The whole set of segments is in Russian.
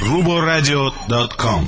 ruboradio.com.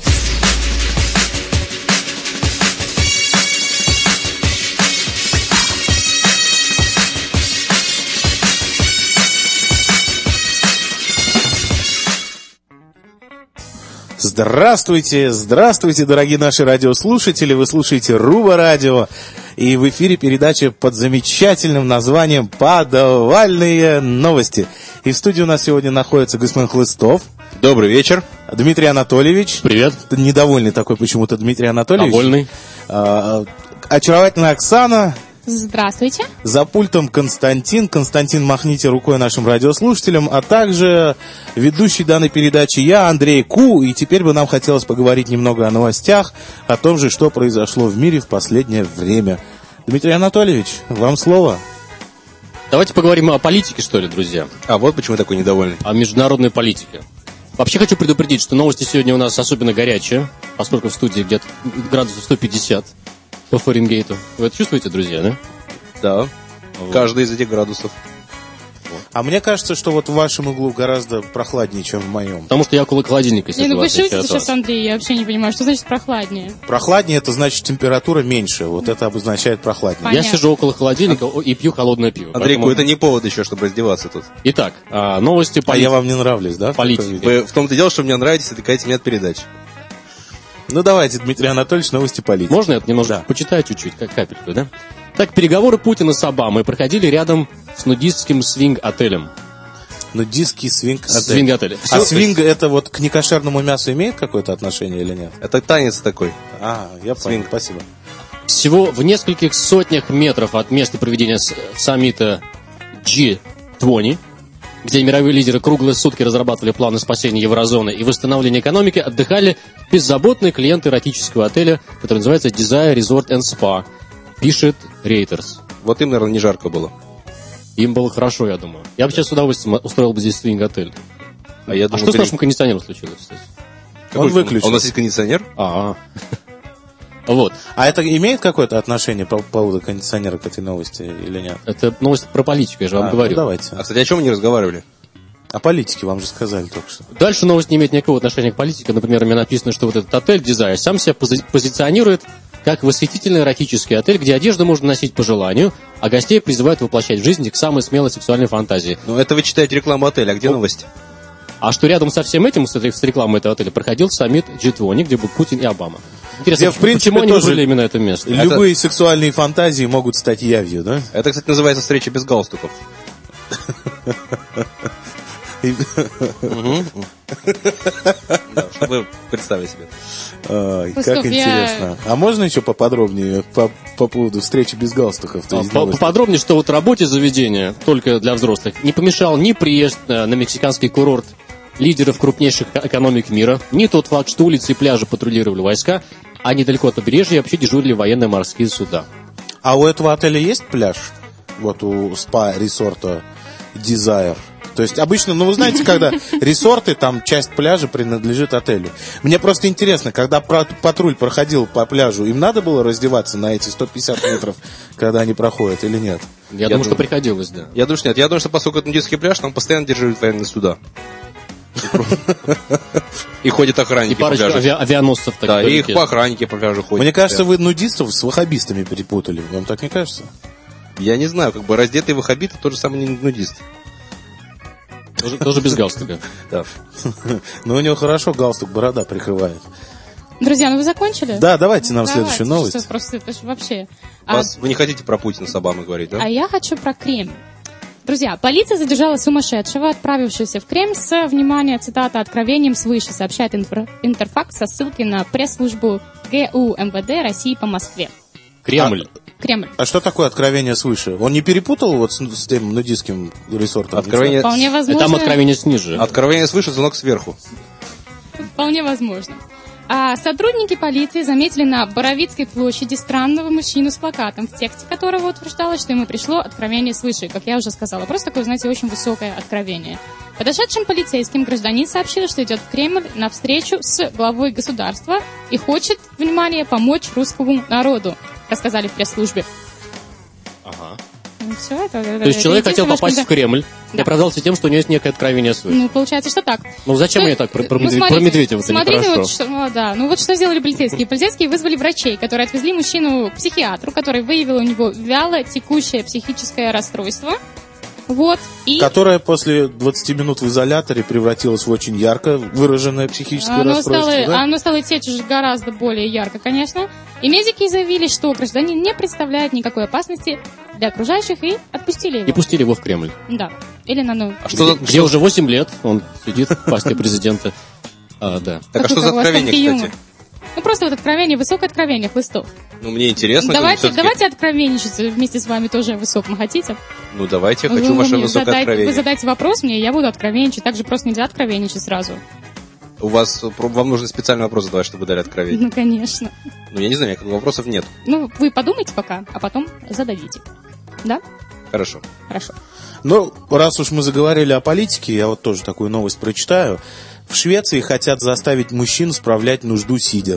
Здравствуйте, здравствуйте, дорогие наши радиослушатели. Вы слушаете Руба Радио. И в эфире передача под замечательным названием «Подвальные новости». И в студии у нас сегодня находится господин Хлыстов. Добрый вечер. Дмитрий Анатольевич. Привет. Недовольный такой почему-то Дмитрий Анатольевич. Довольный. Очаровательная Оксана. Здравствуйте. За пультом Константин. Константин, махните рукой нашим радиослушателям. А также ведущий данной передачи я, Андрей Ку. И теперь бы нам хотелось поговорить немного о новостях, о том же, что произошло в мире в последнее время. Дмитрий Анатольевич, вам слово. Давайте поговорим о политике, что ли, друзья. А вот почему такой недовольный. О международной политике. Вообще хочу предупредить, что новости сегодня у нас особенно горячие, поскольку в студии где-то градусов 150 по Фаренгейту. Вы это чувствуете, друзья, да? Да. Вот. Каждый из этих градусов. А мне кажется, что вот в вашем углу гораздо прохладнее, чем в моем. Потому что я около холодильника сижу. Не, ну вы в отличие шутите от сейчас, вас. Андрей, я вообще не понимаю, что значит прохладнее. Прохладнее — это значит температура меньше. Вот это обозначает прохладнее. Я Понятно. сижу около холодильника и пью холодное пиво. Андрей, Поэтому- это не повод еще, чтобы раздеваться тут. Итак, новости А политики. я вам не нравлюсь, да? Политики. Вы в том-то и дело, что мне нравитесь, отвлекаете меня от передач. Ну давайте, Дмитрий Анатольевич, новости политики. Можно я немножко почитаю чуть-чуть, как капельку, да? Так, переговоры Путина с Обамой проходили рядом с нудистским свинг-отелем. Нудистский свинг-отель. Свинг-отель. А свинг — это вот к некошерному мясу имеет какое-то отношение или нет? Это танец такой. Я понял, спасибо. Всего в нескольких сотнях метров от места проведения саммита G20, где мировые лидеры круглые сутки разрабатывали планы спасения еврозоны и восстановления экономики, отдыхали беззаботные клиенты эротического отеля, который называется Desire Resort and Spa, пишет Reuters. Вот им, наверное, не жарко было. Им было хорошо, я думаю. Я бы сейчас с удовольствием устроил бы здесь свинг-отель. А я А думаю, что с нашим кондиционером случилось, кстати? Он выключен. А у нас есть кондиционер? Вот. А это имеет какое-то отношение по поводу кондиционера к этой новости или нет? Это новость про политику, я же вам говорю. Ну, давайте. А, кстати, о чем мы не разговаривали? О политике вам же сказали только что. Дальше новость не имеет никакого отношения к политике. Например, у меня написано, что вот этот отель Desire сам себя позиционирует как восхитительный эротический отель, где одежду можно носить по желанию, а гостей призывают воплощать в жизнь их самые смелые сексуальные фантазии. Ну, это вы читаете рекламу отеля, а где новость? А что рядом со всем этим, с рекламой этого отеля, проходил саммит G20, где был Путин и Обама. Интересно, Где, в принципе, почему они тоже выбрали именно это место? Любые сексуальные фантазии могут стать явью, да? Это, кстати, называется встреча без галстуков. Чтобы представить себе. Как интересно. А можно еще поподробнее по поводу встречи без галстуков? То есть новости? Поподробнее, что вот работе заведения только для взрослых не помешал ни приезд на мексиканский курорт лидеров крупнейших экономик мира, ни тот факт, что улицы и пляжи патрулировали войска, а недалеко от побережья вообще дежурили военно-морские суда. А у этого отеля есть пляж? Вот у спа-ресорта Desire. То есть обычно, ну вы знаете, когда ресорты, там часть пляжа принадлежит отелю. Мне просто интересно, когда патруль проходил по пляжу, им надо было раздеваться на эти 150 метров, когда они проходят, или нет? Я думаю, что приходилось, да. Я думаю, что нет. Я думаю, что поскольку это нудистский пляж, там постоянно дежурят военные суда. И ходят И охранники по парочка пляжу. авианосцев. Да, и их охранники по пляжу ходят. Мне кажется, вы нудистов с ваххабистами перепутали. Вам так не кажется? Я не знаю, как бы раздетый ваххабит — тот же самый нудист. Тоже без галстука. Да. Но у него хорошо галстук, борода прикрывает. Друзья, ну вы закончили? Да, давайте нам Давайте, следующую новость. что просто это ж вообще. Вы не хотите про Путина с Обамой говорить, да? А я хочу про Кремль. Друзья, полиция задержала сумасшедшего, отправившегося в Кремль с, внимание, цитата, «откровением свыше», сообщает Интерфакс со ссылкой на пресс-службу ГУ МВД России по Москве. Кремль. Кремль. А что такое откровение свыше? Он не перепутал вот с тем нудистским ресортом? Откровение... Вполне возможно. Там откровение ниже. Откровение свыше, звонок сверху. Вполне возможно. А сотрудники полиции заметили на Боровицкой площади странного мужчину с плакатом, в тексте которого утверждалось, что ему пришло откровение свыше, как я уже сказала. Просто такое, знаете, очень высокое откровение. Подошедшим полицейским гражданин сообщил, что идет в Кремль на встречу с главой государства и хочет, внимание, помочь русскому народу, рассказали в пресс-службе. Ага. Все это... То есть человек хотел попасть в Кремль и оправдался тем, что у него есть некое откровение свыше. Ну, получается, что так. Ну, зачем мне так про Медведева-то Смотрите, нехорошо? вот что, да. Ну, вот что сделали полицейские. Полицейские вызвали врачей, которые отвезли мужчину к психиатру, который выявил у него вяло текущее психическое расстройство. Вот. И... Которая после 20 минут в изоляторе превратилась в очень ярко выраженное психическое расстройство. Да? Оно стало течь уже гораздо более ярко, конечно. И медики заявили, что гражданин не представляет никакой опасности для окружающих, и отпустили его. И пустили его в Кремль. Да. Или на новый. Где уже 8 лет он сидит в пасте президента. Да. Так, а что за откровение, кстати? Ну, просто вот откровение, высокое откровение Хлыстов. Ну, мне интересно. Давайте откровенничаться вместе с вами тоже высоком. Хотите? Ну, давайте, я хочу ваше высокое откровение. Вы задайте вопрос мне, я буду откровенничать. Так же просто нельзя откровенничать сразу. Вам нужно специальный вопрос задавать, чтобы дали откровение. Ну, конечно. Ну, я не знаю, вопросов нет. Ну, вы подумайте пока, а потом зададите. Да? Хорошо. Ну, раз уж мы заговорили о политике, я вот тоже такую новость прочитаю. В Швеции хотят заставить мужчин справлять нужду сидя.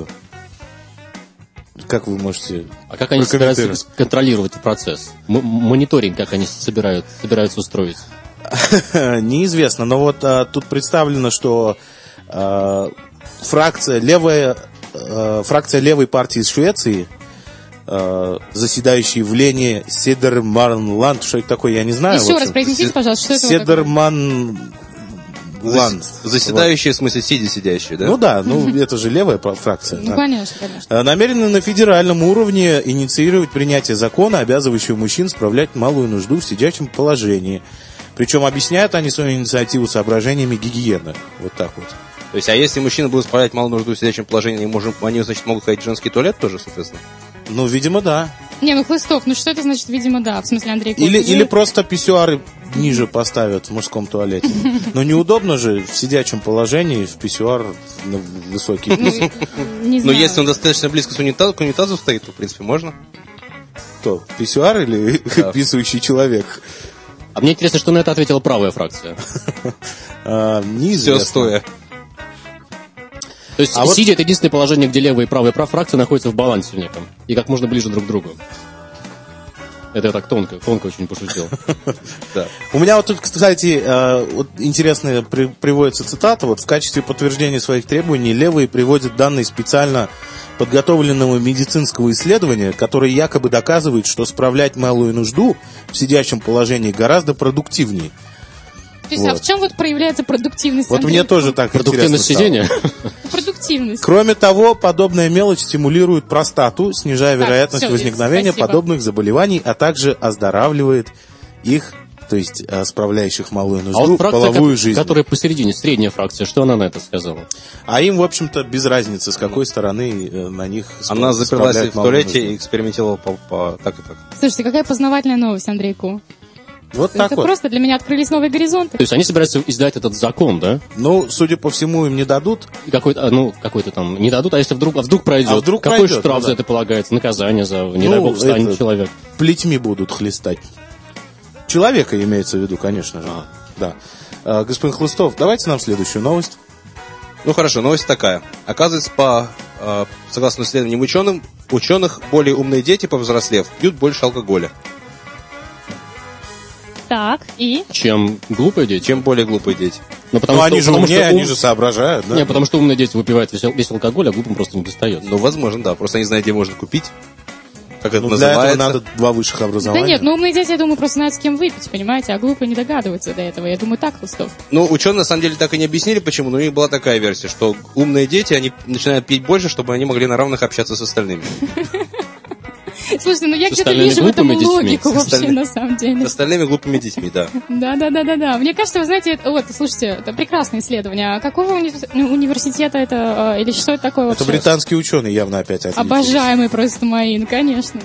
Как вы можете... А как они собираются контролировать процесс? Мониторинг, как они собираются устроить? Неизвестно, но вот тут представлено, что фракция левой партии Швеции, заседающий в Лене Седерманланд, что это такое, я не знаю. Еще раз произнесите, пожалуйста, что это Седерманланд. Заседающие, в смысле, сидящие, да? Ну да, это же левая фракция. Ну, конечно. Намерены на федеральном уровне инициировать принятие закона, обязывающего мужчин справлять малую нужду в сидячем положении. Причем объясняют они свою инициативу соображениями гигиены. Вот так вот. То есть, а если мужчины будут справлять малую нужду в сидячем положении, они, значит, могут ходить в женский туалет тоже, соответственно? Ну, видимо, да. Не, ну, Хлыстов, ну что это значит, видимо, да? В смысле, Андрей Кот, или просто писсуары ниже поставят в мужском туалете. Но неудобно же в сидячем положении в писсуар на высокий. Но если он достаточно близко к унитазу стоит, то, в принципе, можно. Кто? Писсуар или писающий человек? А мне интересно, что на это ответила правая фракция. Неизвестно. Все стоя. То есть сидя — это единственное положение, где левая и правая фракция находятся в балансе в неком. И как можно ближе друг к другу. Это я так тонко очень пошутил. У меня вот тут, кстати, интересная приводится цитата. Вот в качестве подтверждения своих требований левые приводят данные специально подготовленного медицинского исследования, которое якобы доказывает, что справлять малую нужду в сидячем положении гораздо продуктивнее. То есть, а в чем вот проявляется продуктивность? Вот мне тоже так продуктивность интересно сидения? Продуктивность. Кроме того, подобная мелочь стимулирует простату, снижая вероятность возникновения подобных заболеваний, а также оздоравливает их, то есть справляющих малую нужду, половую жизнь. Которая посередине, средняя фракция, что она на это сказала? А им, в общем-то, без разницы, с какой стороны на них она заперлась в туалете и экспериментировала по так и так. Слушайте, какая познавательная новость, Андрей Ку. Вот так это вот. Просто для меня открылись новые горизонты. То есть они собираются издать этот закон, да? Ну, судя по всему, им не дадут. Какой-то там не дадут, а если вдруг пройдет? Какой штраф за это полагается? Наказание за, не дай бог, станет человек? Плетьми будут хлестать. Человека имеется в виду, конечно же. Да. Господин Хлыстов, давайте нам следующую новость. Ну хорошо, новость такая. Оказывается, согласно исследованиям ученых, более умные дети, повзрослев, пьют больше алкоголя. Так, и? Чем глупые дети? Чем более глупые дети. Они же умнее, они же соображают, да? Не, потому что умные дети выпивают весь алкоголь, а глупым просто не достает. Ну, возможно, да. Просто они знают, где можно купить. Как это для называется. этого надо 2 высших образования. Да нет, умные дети, я думаю, просто знают, с кем выпить, понимаете, а глупые не догадываются до этого. Я думаю, так, Хлыстов. Ну, ученые, на самом деле, так и не объяснили, почему, но у них была такая версия, что умные дети, они начинают пить больше, чтобы они могли на равных общаться с остальными. Слушайте, я где-то вижу в этом логику вообще, на самом деле. С остальными глупыми детьми, да. Да. Мне кажется, вы знаете, слушайте, это прекрасное исследование. А какого университета это, или что это такое вообще? Это британские ученые явно опять отличились. Обожаемые просто мои, конечно.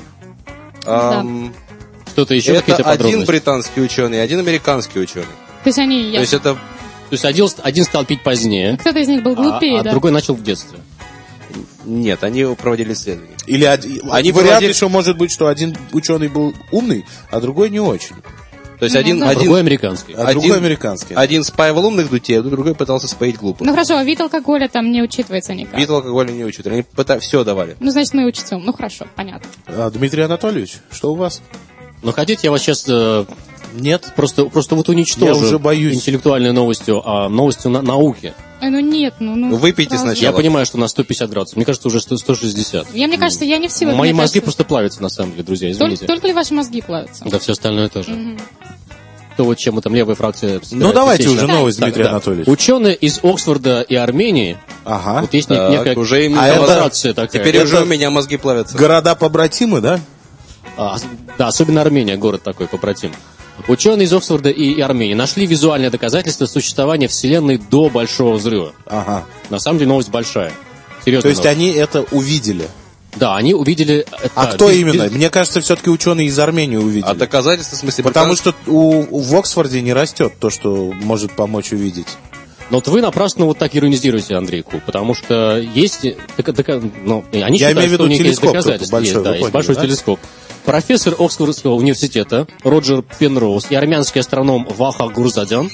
Что-то еще, какие-то подробности? Это один британский ученый и один американский ученый. То есть они... То есть один стал пить позднее. Кто-то из них был глупее, да? А другой начал в детстве. Нет, они проводили исследования. Или вариант еще может быть, что один ученый был умный, а другой не очень. То есть другой американский. Другой американский. Один спаивал умных детей, а другой пытался споить глупых. Ну хорошо, а вид алкоголя там не учитывается никак. Вид алкоголя не учитывается. Они все давали. Ну, значит, мы учимся. Ну хорошо, понятно. Дмитрий Анатольевич, что у вас? Но хотите, я вас сейчас Нет? просто вот уничтожу Я уже боюсь. интеллектуальной новостью, а новостью науки. Ну нет, Выпейте сразу. сначала. Я понимаю, что на 150 градусов. Мне кажется, уже 160. Мне кажется, я не в силах. Мои мне мозги кажется, просто плавятся, на самом деле, друзья, извините. Только ли ваши мозги плавятся? Да, все остальное тоже. То вот чем там левая фракция... Ну, давайте уже новость, Так, Дмитрий да. Анатольевич. Ученые из Оксфорда и Армении, Ага. вот есть Так, некая уже им коллаборация такая. Теперь уже у меня мозги плавятся. Города-побратимы, да? Да, особенно Армения, город такой, побратим. Ученые из Оксфорда и Армении нашли визуальное доказательство существования Вселенной до Большого Взрыва. Ага. На самом деле новость большая. Серьезно. То есть они это увидели. Да, они увидели... А кто именно? Мне кажется, все-таки ученые из Армении увидели. А доказательства, в смысле, Потому что в Оксфорде не растет то, что может помочь увидеть. Но вот вы напрасно вот так иронизируете, Андрейку, потому что есть... Ну, они Я считают, имею в виду что у них есть телескоп доказательства. большой, Есть, да, вы есть поняли, большой да? телескоп. Профессор Оксфордского университета Роджер Пенроуз и армянский астроном Ваха Гурзадян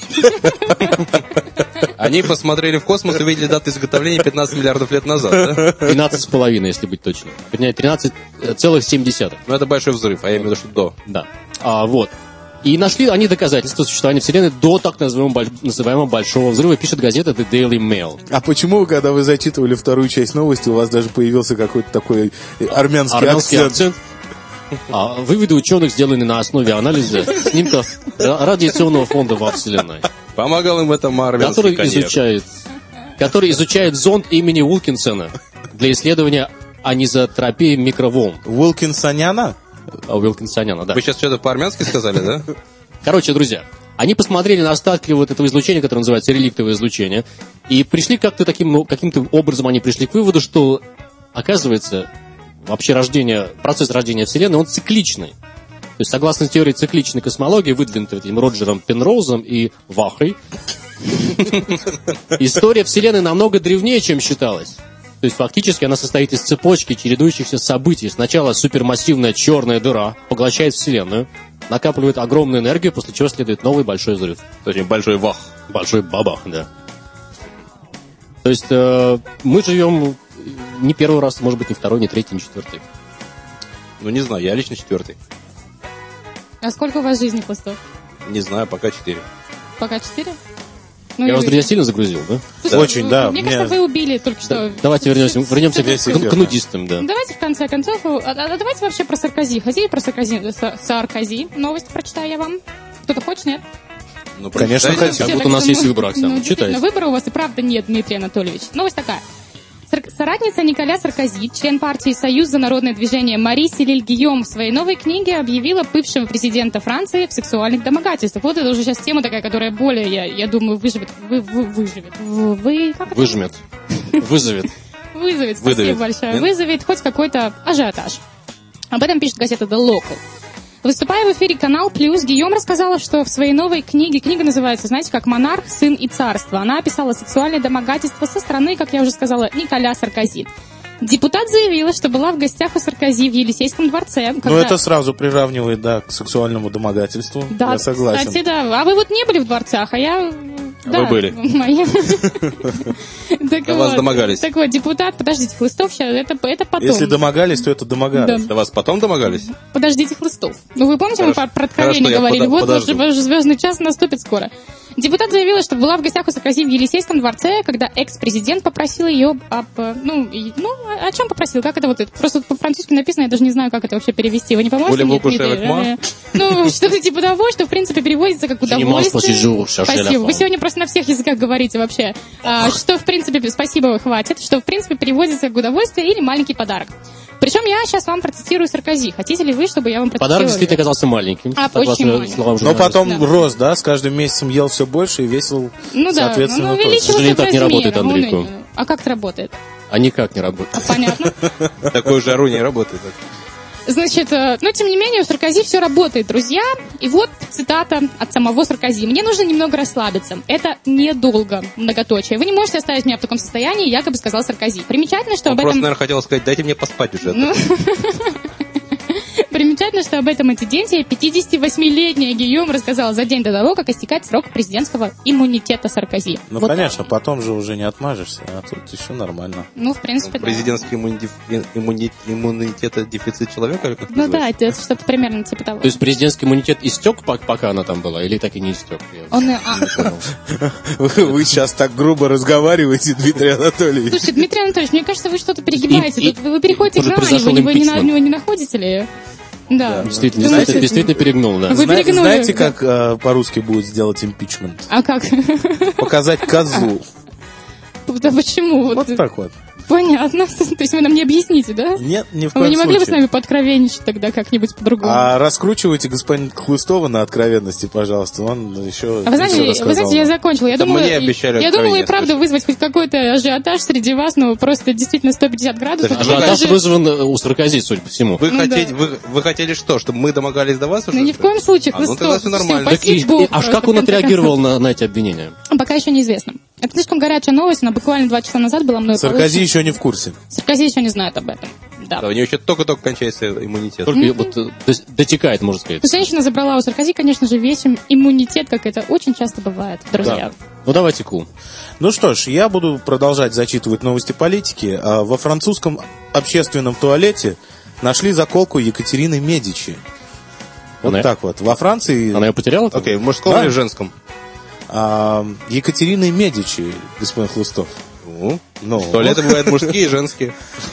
Они посмотрели в космос и увидели дату изготовления 15 миллиардов лет назад, да? 13,5, если быть точным. Вернее, 13,7. Ну, это большой взрыв, а я имею в виду, что до. Да. Вот. И нашли они доказательства существования Вселенной до так называемого Большого Взрыва, пишет газета The Daily Mail. А почему, когда вы зачитывали вторую часть новости, у вас даже появился какой-то такой армянский акцент? Выводы ученых сделаны на основе анализа снимков радиационного фонда во Вселенной, Помогал им в этом армянский коньяк. который изучает зонд имени Уилкинсона для исследования анизотропии микроволн. Уилкинсоняна? Уилкинсоняна, да. Вы сейчас что-то по-армянски сказали, да? Короче, друзья, они посмотрели на остатки вот этого излучения, которое называется реликтовое излучение, и пришли каким-то образом они пришли к выводу, что, оказывается, вообще процесс рождения Вселенной, он цикличный. То есть, согласно теории цикличной космологии, выдвинутой этим Роджером Пенроузом и Вахой, история Вселенной намного древнее, чем считалось. То есть, фактически, она состоит из цепочки чередующихся событий. Сначала супермассивная черная дыра поглощает Вселенную, накапливает огромную энергию, после чего следует новый большой взрыв. То есть, большой вах. Большой бабах, да. То есть, мы живем не первый раз, может быть, не второй, не третий, не четвертый. Ну, не знаю, я лично 4. А сколько у вас жизни хвостов? Не знаю, пока 4. Пока 4? Я вас, друзья, сильно загрузил, да? Очень, да. Мне кажется, вы убили только что. Давайте вернемся к нудистам, да. Давайте, в конце концов, давайте вообще про Саркози. Хотите про Саркози? Новость прочитаю я вам. Кто-то хочет, нет? Ну, Конечно, прочитайте. Как Все будто так у нас что, есть выбор, Оксана. действительно, Читайте. выбора у вас и правда нет, Дмитрий Анатольевич. Новость такая. Соратница Николя Саркози, член партии «Союз за народное движение» Мари Селиль-Гийом в своей новой книге объявила бывшего президента Франции в сексуальных домогательствах. Вот это уже сейчас тема такая, которая более, я думаю, выживет. Выжмет. Вызовет. Вызовет, спасибо Выдавит. большое. Нет? Вызовет хоть какой-то ажиотаж. Об этом пишет газета The Local. Выступая в эфире «Канал Плюс», Гийом рассказала, что в своей новой книга называется, знаете, как «Монарх, сын и царство». Она описала сексуальное домогательство со стороны, как я уже сказала, Николя Саркози. Депутат заявила, что была в гостях у Саркози в Елисейском дворце. Ну, это сразу приравнивает, да, к сексуальному домогательству. Да, Я согласен. кстати, да. А вы вот не были в дворцах, а я... Да, Вы были. моя. До вас домогались. Так вот, депутат, подождите, Хлыстов сейчас, это потом. Если домогались, то это домогались. До вас потом домогались? Подождите, Хлыстов. Ну, вы помните, мы Хорошо. про откровение Хорошо, я говорили? Вот подожду. ваш звездный час наступит скоро. Депутат заявила, что была в гостях у Саркози в Елисейском дворце, когда экс-президент попросил ее о чем попросил? Как это вот? Это просто по-французски написано, я даже не знаю, как это вообще перевести. Вы не поможете мне, Дмитрий? Ну, что-то типа того, что в принципе переводится как удовольствие. Спасибо. Вы сегодня просто на всех языках говорите вообще. Что в принципе, спасибо, хватит, что в принципе переводится как удовольствие или маленький подарок. Причем я сейчас вам процитирую Саркози. Хотите ли вы, чтобы я вам процитировала? Подарок действительно оказался маленьким. Очень маленьким. Но потом Да. рос, да, с каждым месяцем ел все больше и весил, Ну да, соответственно, тоже. увеличивался К сожалению, так не в размере. работает, Андрейку. А как это работает? А никак не работает. Понятно. Такой жару не работает. Значит, но тем не менее у Саркози все работает, друзья. И вот цитата от самого Саркози. «Мне нужно немного расслабиться. Это недолго, многоточие. Вы не можете оставить меня в таком состоянии», якобы сказал Саркози. Примечательно, что Он об просто, этом... наверное, хотел сказать, дайте мне поспать уже. Ну, Примечательно, что об этом инциденте 58-летняя Гийом рассказала за день до того, как истекает срок президентского иммунитета Саркози. Ну, Вот конечно, так. потом же уже не отмажешься, а тут еще нормально. Ну, в принципе, да. Президентский иммунитет дефицит человека, или как Ну да, называется? это что-то примерно типа того. То есть президентский иммунитет истек, пока она там была, или так и не истек? Я Он, не понял. Вы сейчас так грубо разговариваете, Дмитрий Анатольевич. Слушайте, Дмитрий Анатольевич, мне кажется, вы что-то перегибаете. И- Тут вы переходите уже грань, произошел вы импичмент. не находите ли? Да. Действительно, Думаете, действительно перегнул, да. Вы перегнули. Знаете, как по-русски будет сделать импичмент? А как? Показать козу. Да почему? Вот так вот. Понятно. То есть вы нам не объясните, да? Нет, ни в А вы коем не могли бы с случае. нами подкровенничать тогда как-нибудь по-другому? А раскручивайте господина Хлыстова на откровенности, пожалуйста. Он еще А вы знаете, я закончила. Я Да думала, мне обещали я думала и откровение правда слышать. вызвать хоть какой-то ажиотаж среди вас, но просто действительно 150 градусов. Так, Вы Ажиотаж даже- вызван у Саркози, судя по всему. Вы, Ну хотите, да. вы хотели что? Чтобы мы домогались до вас уже? Ну ни в коем случае, А, ну тогда Хлыстов. все нормально. Так и, Спасибо. аж как он отреагировал на эти обвинения? Пока еще неизвестно. Это слишком горячая новость, она буквально 2 часа назад была мной Саркози получена. еще не в курсе. Саркози еще не знает об этом. Да. Да, у нее еще только-только кончается иммунитет. Только вот дотекает, можно сказать. Женщина забрала у Саркози, конечно же, весь иммунитет, как это очень часто бывает, друзья. Ну давайте, Ку. Ну что ж, я буду продолжать зачитывать новости политики. Во французском общественном туалете нашли заколку Екатерины Медичи. Вот Она- так вот. Во Франции Она ее потеряла? Окей, в мужском Да. или в женском? Екатерины Медичи, господин Хлыстов. Ну, Туалеты бывают мужские и женские.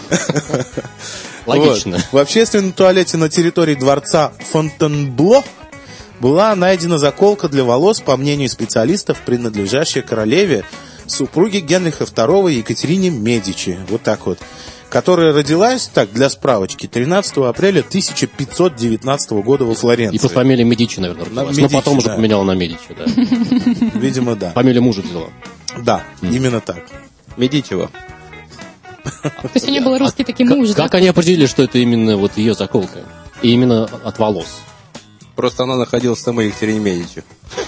Логично. Вот. В общественном туалете на территории дворца Фонтенбло была найдена заколка для волос, по мнению специалистов, принадлежащая королеве, супруге Генриха II Екатерине Медичи. Вот так вот. Которая родилась, так, для справочки, 13 апреля 1519 года во Флоренции. И по фамилии Медичи, наверное, родилась. Медичи, Но потом уже да. поменяла на Медичи, да. Видимо, да. Фамилию мужа взяла. Да, именно так. Медичева. То есть у нее был русский таки муж, да? Как они определили, что это именно вот ее заколка? И именно от волос? Просто она находилась в самой Екатерине Медичи.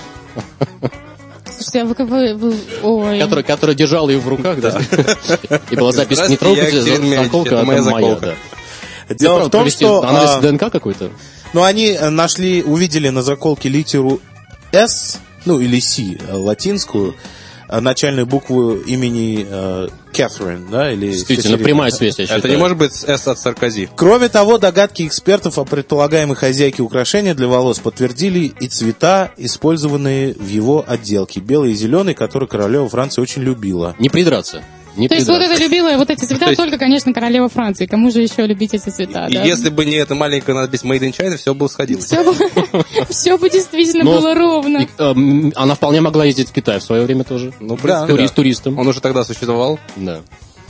Слушайте, а вы... Ой. Которая держала ее в руках, да? И была запись «Не Здравствуйте, трогайте, я Екатерина Медичи, заколка, это это моя моя». заколка. Да. Дело в том, Провести что... анализ ДНК какой-то? Ну, они увидели на заколке литеру «С», ну, или «С», латинскую, начальную букву имени Кэтрин, да, или... Действительно, Катерина. прямая связь, я считаю. Это не может быть «С» от Саркози. Кроме того, догадки экспертов о предполагаемой хозяйке украшения для волос подтвердили и цвета, использованные в его отделке. Белый и зеленый, который королева Франции очень любила. Не придраться. Не То есть вот придраться. это любила вот эти цвета То есть- только, конечно, королева Франции. Кому же еще любить эти цвета, И да? если бы не эта маленькая надпись «Made in China», все бы сходилось. Все бы действительно Но- было ровно. Она вполне могла ездить в Китай в свое время тоже. Ну, в принципе, да. Туристом. Он уже тогда существовал. Да.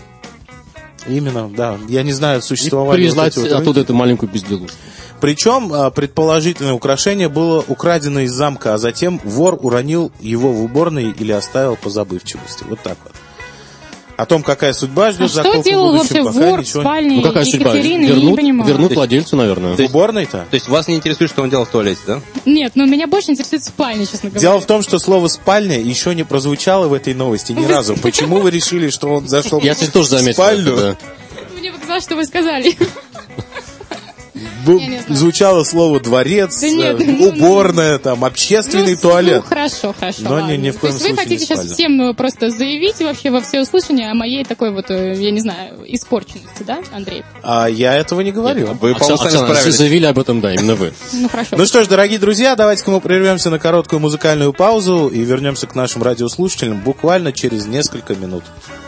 Именно, да. Я не знаю, И существовали привезла вот эти вот оттуда эту маленькую безделушку. Причем предположительное украшение было украдено из замка, а затем вор уронил его в уборной или оставил по забывчивости. Вот так вот. О том, какая судьба ждет А что заколку в делал будущем, вообще пока вор в ничего... спальне Ну какая судьба? Екатерины? Я не понимаю. Вернут владельцу, наверное. В уборной-то? То есть вас не интересует, что он делал в туалете, да? Нет, но меня больше интересует спальня, честно говоря. Дело в том, что слово «спальня» еще не прозвучало в этой новости ни разу. Почему вы решили, что он зашел Я, кстати, тоже в заметил. спальню? это, Мне показалось, что вы сказали. Я не знаю. Звучало слово «дворец», Да нет, уборная, там, общественный туалет. Ну, хорошо, хорошо. Но ладно. ни в коем То есть вы случае хотите не сейчас спальня. всем просто заявить вообще во всеуслышание о моей такой вот, я не знаю, испорченности, да, Андрей? А я этого не говорил. Вы, по-моему, сами Оксана, справились. заявили об этом, да, именно вы. Ну, хорошо. Ну что ж, дорогие друзья, давайте-ка мы прервемся на короткую музыкальную паузу и вернемся к нашим радиослушателям буквально через несколько минут.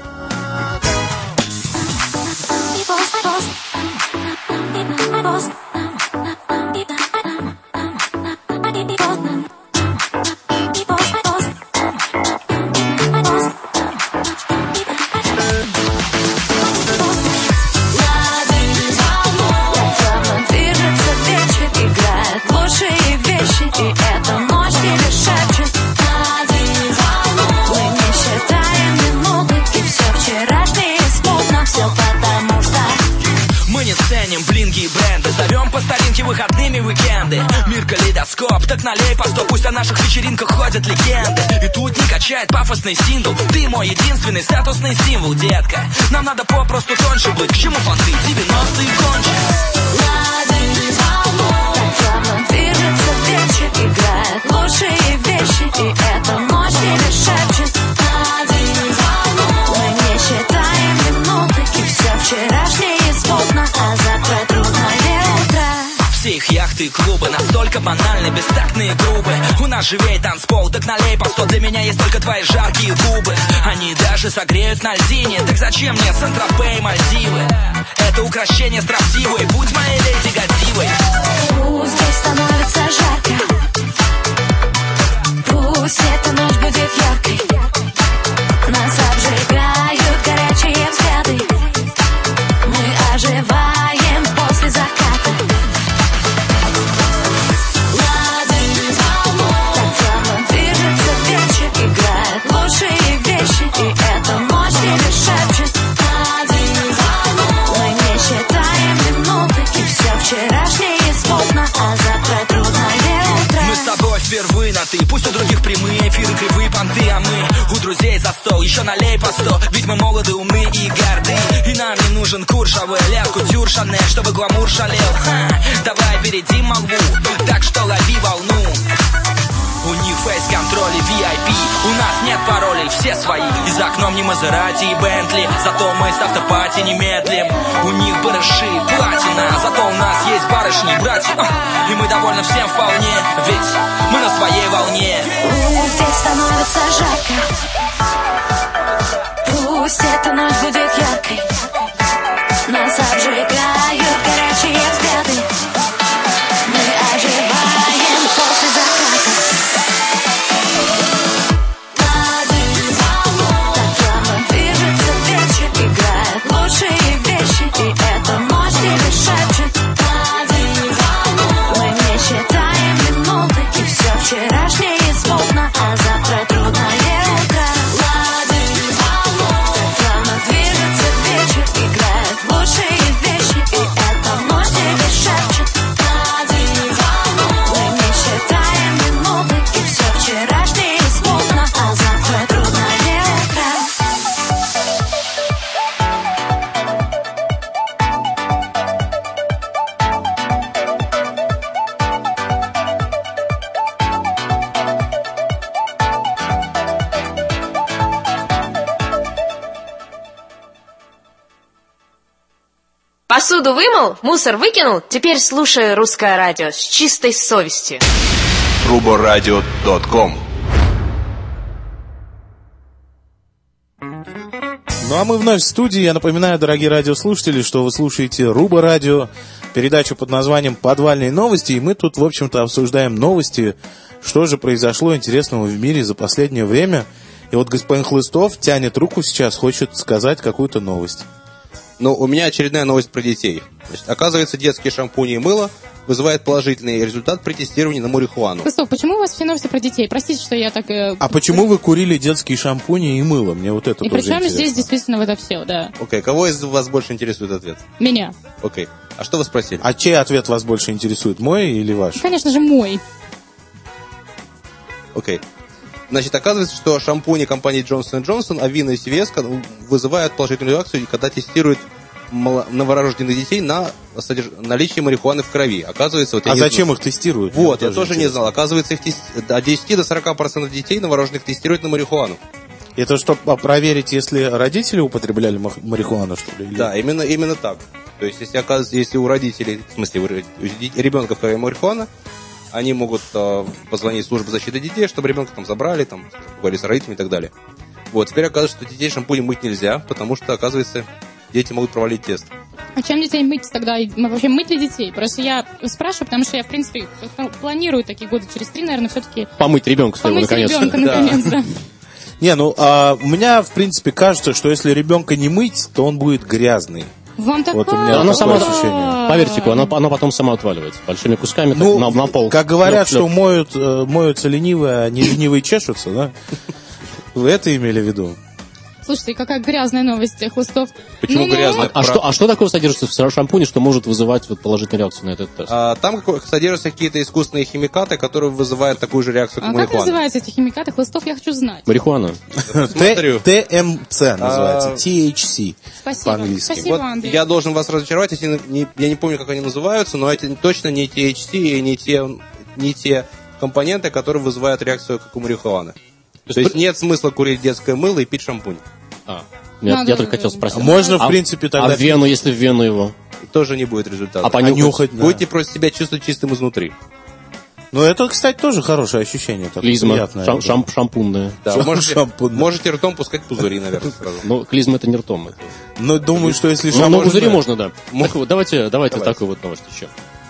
Движется вечер, играет лучшие вещи, и эта ночь тебе шепчет. Мы не считаем минуты, и все вчерашнее смутно, все потому что Мы не ценим блинги и бренды, зовем по старинке выходными уикенды. Мир калейдоскоп, так налей по 100, пусть о наших вечеринках ходят легенды. И тут не качает пафосный сингл, ты мой единственный статусный символ, детка. Нам надо попросту тоньше быть, к чему понты, 90-е кончи. играет лучшие вещи, и эта ночь тебе шепчет один звонок. Мы не считаем минуты, и все вчерашнее смутно, а завтра трудное утро. Все их яхты и клубы настолько банальны, бестактные, грубые. У нас живее танцпол, так налей по 100. Для меня есть только твои жаркие губы. Они даже согреют на льдине. Так зачем мне Сент-Тропе и Мальдивы? Это украшение строптивой. Будь моей леди Годзиллой. Пусть здесь становится жарко, пусть эта ночь будет яркой. Нас обжигают горячие взгляды. Мы оживаем после заката. Играет лучшие вещи, и эта ночь тебе шепчет один звонок. Мы не считаем минуты, и все вчерашнее смутно, а завтра трудное утро. Мы с тобой впервые на ты. Пусть у других прямые эфиры, кривые понты, а мы у друзей за стол. Еще налей по 100, ведь мы молоды, умны и горды. И нам не нужен куршавый ля, кутюр, Шанель, чтобы гламур шалел. Давай опередим молву, так что лови волну. У них фейс-контроль и VIP. У нас нет паролей, все свои. И за окном не Мазерати и Бентли. Зато мы с автопати не медлим. У них барыши, платина. Зато у нас есть барышни, братья. И мы довольны всем вполне. Ведь мы на своей волне. Пусть здесь становится жарко, пусть эта ночь будет яркой. Нас обжигают горячие взгляды. Мы оживаем после заката. Играет лучшие вещи, и эта ночь тебе шепчет один звонок. Мы не считаем минуты, и все вчерашнее смутно, а завтра трудное утро. Один звонок. Плавно движется вечер, играет лучшие вещи, и эта ночь тебе шепчет один звонок. Мы не считаем минуты, и все вчерашнее смутно, а завтра трудное утро. Посуду вымыл, мусор выкинул, теперь слушай русское радио с чистой совестью. Ruboradio.com. Ну а мы вновь в студии. Я напоминаю, дорогие радиослушатели, что вы слушаете Руба Радио, передачу под названием «Подвальные новости». И мы тут, в общем-то, обсуждаем новости, что же произошло интересного в мире за последнее время. И вот господин Хлыстов тянет руку сейчас, хочет сказать какую-то новость. Ну, у меня очередная новость про детей. Значит, оказывается, детские шампуни и мыло вызывают положительный результат при тестировании на марихуану. Хлыстов, почему у вас все новости про детей? Простите, что я так... А почему вы курили детские шампуни и мыло? Мне вот это И тоже причем интересно. здесь действительно вот это все, да. Окей, кого из вас больше интересует ответ? Меня. Окей. А что вы спросили? А чей ответ вас больше интересует, мой или ваш? Конечно же, мой. Окей. Значит, оказывается, что шампуни компании Johnson & Johnson, Avena и CVS вызывают положительную реакцию, когда тестируют новорожденных детей на наличие марихуаны в крови. Оказывается, вот зачем их тестируют? Вот, я тоже не знал. Оказывается, их от 10 до 40% детей новорожденных тестируют на марихуану. Это чтобы проверить, если родители употребляли марихуану, что ли? Или... Да, именно так. То есть, если у родителей, в смысле, у ребенка в крови марихуана, они могут позвонить в службу защиты детей, чтобы ребенка там забрали, там, поговорить с родителями и так далее. Вот, теперь оказывается, что детей шампунем мыть нельзя, потому что, оказывается, дети могут провалить тест. А чем детей мыть тогда? Вообще мыть ли детей? Просто я спрашиваю, потому что я, в принципе, планирую такие года через 3, наверное, все-таки... Помыть ребенка своего, помыть наконец-то. ребенка, наконец-то. Не, ну, у меня, в принципе, кажется, что если ребенка не мыть, то он будет грязный. Вам так Вот у меня Оно такое само, ощущение. поверьте, оно потом само отваливается. Большими кусками Ну, так, на пол. как говорят, Шлеп, что моются ленивые, а не ленивые чешутся, да? Вы это имели в виду? Слушайте, какая грязная новость, Хлыстов. Почему грязно? А что такого содержится в шампуне, что может вызывать вот положительную реакцию на этот тест? Там содержатся какие-то искусственные химикаты, которые вызывают такую же реакцию, как А как марихуана. называются эти химикаты? Хлыстов, я хочу знать. Марихуана. Смотрю. ТМЦ называется, THC Спасибо. по-английски. Спасибо, Вот Андрей. я должен вас разочаровать, если я не помню, как они называются, но это точно не THC и не те компоненты, которые вызывают реакцию, как у марихуаны. То есть нет смысла курить детское мыло и пить шампунь. Я только хотел спросить. Можно, в принципе, тогда... А в вену, если в вену его? Тоже не будет результата. А понюхать? Будете просто себя чувствовать чистым изнутри. Ну, это, кстати, тоже хорошее ощущение. Клизма, приятное, шампунная. Да, можете ртом пускать пузыри, наверное, сразу. Ну, клизма это не ртом. Но думаю, что если Ну, пузыри можно, да. Так вот, давайте такую вот новость еще.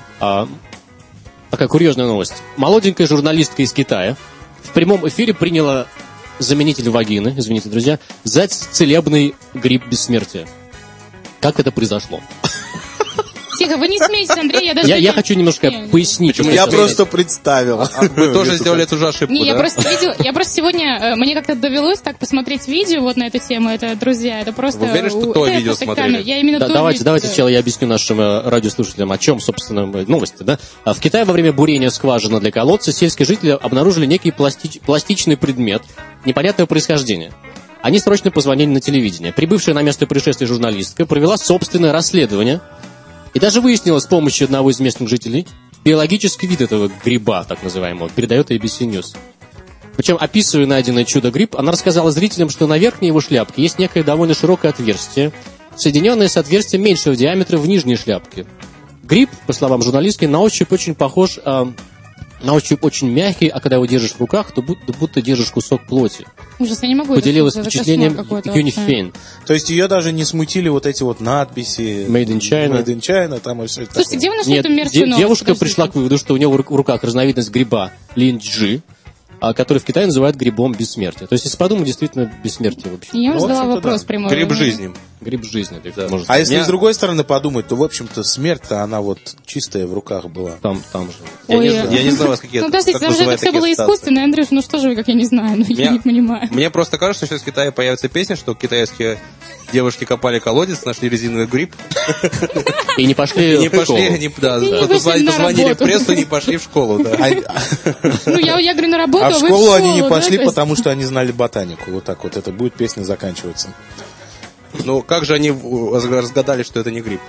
Такая курьезная новость. Молоденькая журналистка из Китая в прямом эфире приняла заменитель вагины, извините, друзья, за целебный гриб бессмертия. Как это произошло? Тихо, вы не смейтесь, Андрей, я даже... Я хочу немножко пояснить. Я просто представил. Вы тоже сделали эту же ошибку, Не, да? я просто сегодня, мне как-то довелось так посмотреть видео вот на эту тему, это, друзья, это просто... Вы уверены, что то видео смотрели? Я именно то Давайте видео. сначала я объясню нашим радиослушателям, о чем, собственно, новости, да? В Китае во время бурения скважины для колодца сельские жители обнаружили некий пластичный предмет непонятного происхождения. Они срочно позвонили на телевидение. Прибывшая на место происшествия журналистка провела собственное расследование и даже выяснила с помощью одного из местных жителей биологический вид этого гриба, так называемого, передает ABC News. Причем, описывая найденное чудо-гриб, она рассказала зрителям, что на верхней его шляпке есть некое довольно широкое отверстие, соединенное с отверстием меньшего диаметра в нижней шляпке. Гриб, по словам журналистки, на ощупь очень похож, на ощупь очень мягкий, а когда его держишь в руках, то будто держишь кусок плоти. Ужас, я не могу. Поделилась это впечатлением кошмар какой-то Юнифейн. То есть ее даже не смутили вот эти вот надписи. Made in China. Made in China, там и все это. Слушайте, где вы нашли Нет, эту мерзкую новость? девушка Подождите. пришла к выводу, что у нее в руках разновидность гриба линджи, который в Китае называют грибом бессмертия. То есть, если подумать, действительно бессмертие вообще. Я вам Ну, в задала общем-то, вопрос да. прямой. Гриб жизни. Гриб жизни. Да. Можно А если Меня- с другой стороны подумать, то, в общем-то, смерть-то она вот чистая в руках была. там же. Ой, Я не знаю, вас какие Ну, подождите, как там же это называют все такие было ассоциации. искусственно, Андрюш, ну что же вы, как я не знаю, ну я не понимаю. Мне просто кажется, что сейчас в Китае появится песня, что китайские девушки копали колодец, нашли резиновый гриб, И не пошли и не в школу. пошли, вышли на позвонили в работу. прессу, не пошли в школу. Да. Ну, я говорю, на работу, А в вы школу они не да, пошли, то есть- потому что они знали ботанику. Вот так вот это будет песня заканчиваться. Ну, как же они разгадали, что это не гриб?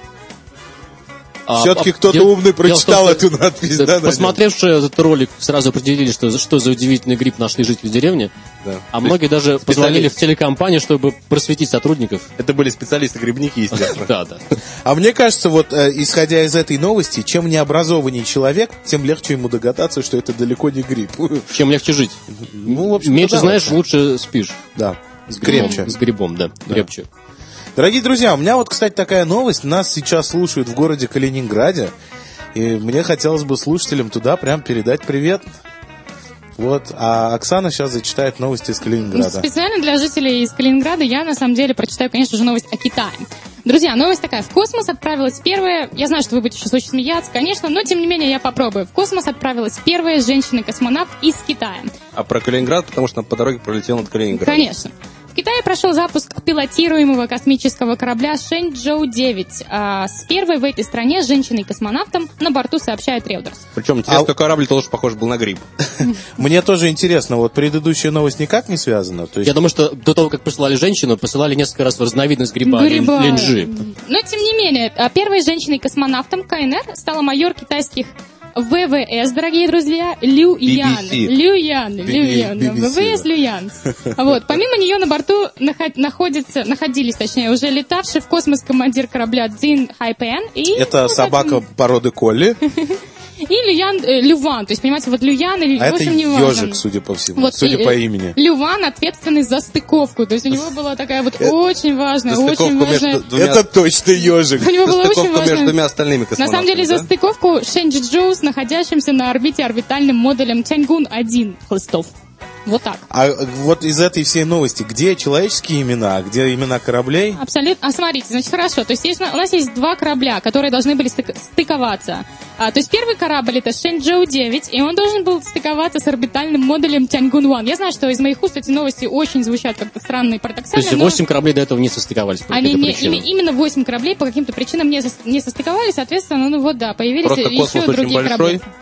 Все-таки кто-то дело- умный дело в том, прочитал что, эту надпись, да, на нем? посмотревшие этот ролик, сразу определили, что за удивительный гриб нашли жители деревни. Да. А многие даже позвонили в телекомпанию, чтобы просветить сотрудников. Это были специалисты-грибники, естественно. Да. А мне кажется, вот исходя из этой новости, чем необразованнее человек, тем легче ему догадаться, что это далеко не гриб. Чем легче жить. Ну, в общем-то, Меньше да, знаешь, вообще. лучше спишь. Да, Крепче. крепче. С грибом, да. Крепче. Дорогие друзья, у меня вот, кстати, такая новость. Нас сейчас слушают в городе Калининграде. И мне хотелось бы слушателям туда прям передать привет. Вот. А Оксана сейчас зачитает новости из Калининграда. Специально для жителей из Калининграда я, на самом деле, прочитаю, конечно же, новость о Китае. Друзья, новость такая. В космос отправилась первая... Я знаю, что вы будете сейчас очень смеяться, конечно, но, тем не менее, я попробую. В космос отправилась первая женщина-космонавт из Китая. А про Калининград, потому что по дороге пролетел над Калининградом. Конечно. В Китае прошел запуск пилотируемого космического корабля Шэньчжоу-9. С первой в этой стране женщиной-космонавтом на борту, сообщает Reuters. Причем интересно, как корабль тоже похож был на гриб. Мне тоже интересно, вот предыдущая новость никак не связана? То есть... Я думаю, что до того, как посылали женщину, посылали несколько раз в разновидность гриба линджи. Но, тем не менее, первой женщиной-космонавтом КНР стала майор китайских ВВС, дорогие друзья, Лю Ян. BBC. Лю Ян. BBC, ВВС да. Лю Ян. Вот. Помимо нее на борту находились, уже летавший в космос командир корабля Цзин Хайпен и... Это собака породы Колли, И Люван. То есть, понимаете, вот Люян или... а в это общем, не важно. ежик, судя по всему, Вот, судя и, по имени. Люван ответственный за стыковку. То есть у него была такая вот очень важная, За очень стыковку важная... между двумя... Это точно ежик. У него была очень Стыковку между важная... двумя остальными космонавтами. На самом деле, за да? стыковку Шэньчжоу с находящимся на орбите орбитальным модулем Тяньгун-1 хлыстов. Вот так. А вот из этой всей новости, где человеческие имена, а где имена кораблей? Абсолютно. А смотрите, значит, хорошо. То есть у нас есть два корабля, которые должны были стыковаться. То есть первый корабль это Шэньчжоу-9, и он должен был стыковаться с орбитальным модулем Тяньгун-1. Я знаю, что из моих уст эти новости очень звучат как-то странно и То парадоксально. есть 8 кораблей до этого не состыковались по Они каким-то причинам. именно 8 кораблей по каким-то причинам не состыковались, соответственно, появились Просто еще космос очень другие большой. корабли.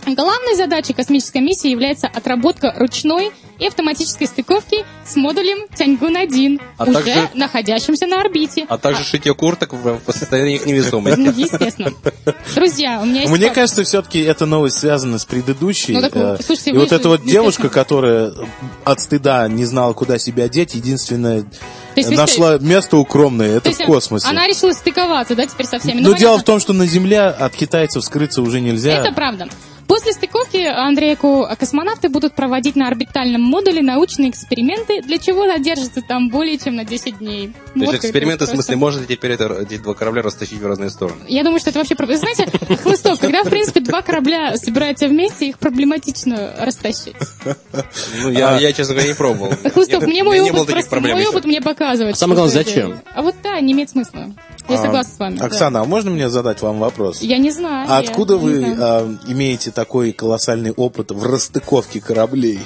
Главной задачей космической миссии является отработка ручной и автоматической стыковки с модулем Тяньгун-1, А уже также- находящимся на орбите. А также шитье курток в состоянии их невесомости. Ну, естественно. Друзья, у меня есть... Мне кажется, все-таки эта новость связана с предыдущей. Ну, так, слушайте, И вы вот же, эта вот девушка, естественно. которая от стыда не знала, куда себя одеть, единственное, есть вы нашла место укромное, это То в есть космосе. она решила стыковаться, да, теперь со всеми. Но дело понятно. в том, что на Земле от китайцев скрыться уже нельзя. Это правда. После стыковки, Андрейку, космонавты будут проводить на орбитальном модуле научные эксперименты, для чего задержатся там более чем на 10 дней. То есть Вот эксперименты, в это смысле, просто. можно теперь эти два корабля растащить в разные стороны? Я думаю, что это вообще... Знаете, Хлыстов, когда, в принципе, два корабля собираются вместе, их проблематично растащить. Ну, я, честно говоря, не пробовал. Хлыстов, мне мой не было опыт таких просто... проблем Мой еще. опыт мне показывает. самое что главное, это зачем? делать. А вот да, не имеет смысла. Я согласна с вами. да. Оксана, а можно мне задать вам вопрос? Я не знаю. А я откуда не вы знаю. имеете такой колоссальный опыт в расстыковке кораблей?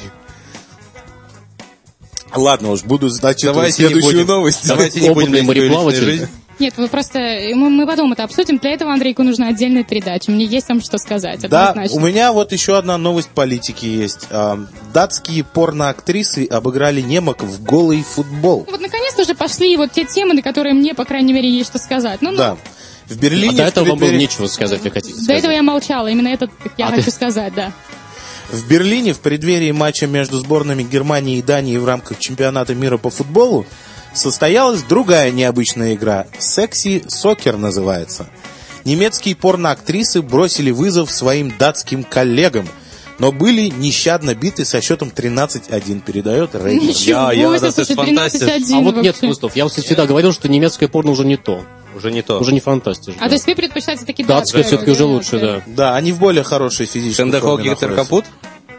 Ладно уж, буду зачитывать Давайте не следующую будем. новость. Давайте не будем Опытный лезть в свою личную мореплаватель. жизнь. Нет, вы просто... Мы потом это обсудим. Для этого Андрейку нужна отдельная передача. Мне есть вам что сказать. Да, однозначно. у меня вот еще одна новость политики есть. Датские порноактрисы обыграли немок в голый футбол. Вот наконец-то уже пошли вот те темы, на которые мне, по крайней мере, есть что сказать. Ну, Да. В А Берлине... до в этого вам было преддверии- нечего сказать, вы хотите До сказать. этого я молчала. Именно это я А хочу ты- сказать, да. В Берлине в преддверии матча между сборными Германии и Дании в рамках чемпионата мира по футболу состоялась другая необычная игра. «Секси-сокер» называется. Немецкие порноактрисы бросили вызов своим датским коллегам, но были нещадно биты со счетом 13-1, передает Рейнер. Ничего я себе, это слушай, фантастика. 13-1 А вот нет, вообще. Хлыстов, я вот всегда говорил, что немецкое порно уже не то. Уже не то. Уже не фантастика. А то есть вы предпочитаете такие Датское все-таки уже лучше, да. Да, они в более хорошей физической Шендехок форме и Гитлер находятся. Капут?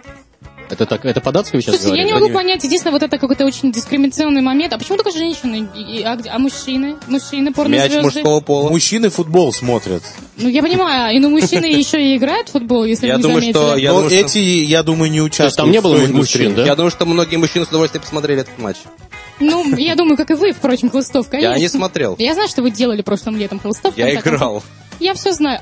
Это по-датски вы сейчас Слушайте, я говорите? не могу понять, единственное, вот это какой-то очень дискриминационный момент. А почему только женщины? А мужчины? Мужчины, Мяч порнозвезды? мужского пола. Мужчины футбол смотрят. Ну, я понимаю, но мужчины еще и играют в футбол, если Я вы думаю, заметили. что- Я Но думаю, что- эти, я думаю, не участвуют там не было в той мужчин, индустрии. да? Я думаю, что многие мужчины с удовольствием посмотрели этот матч. Ну, я думаю, как и вы, впрочем, Хлыстов, конечно. Я не смотрел. Я знаю, что вы делали прошлым летом, Хлыстов. в Я конце концов. играл. Я все знаю.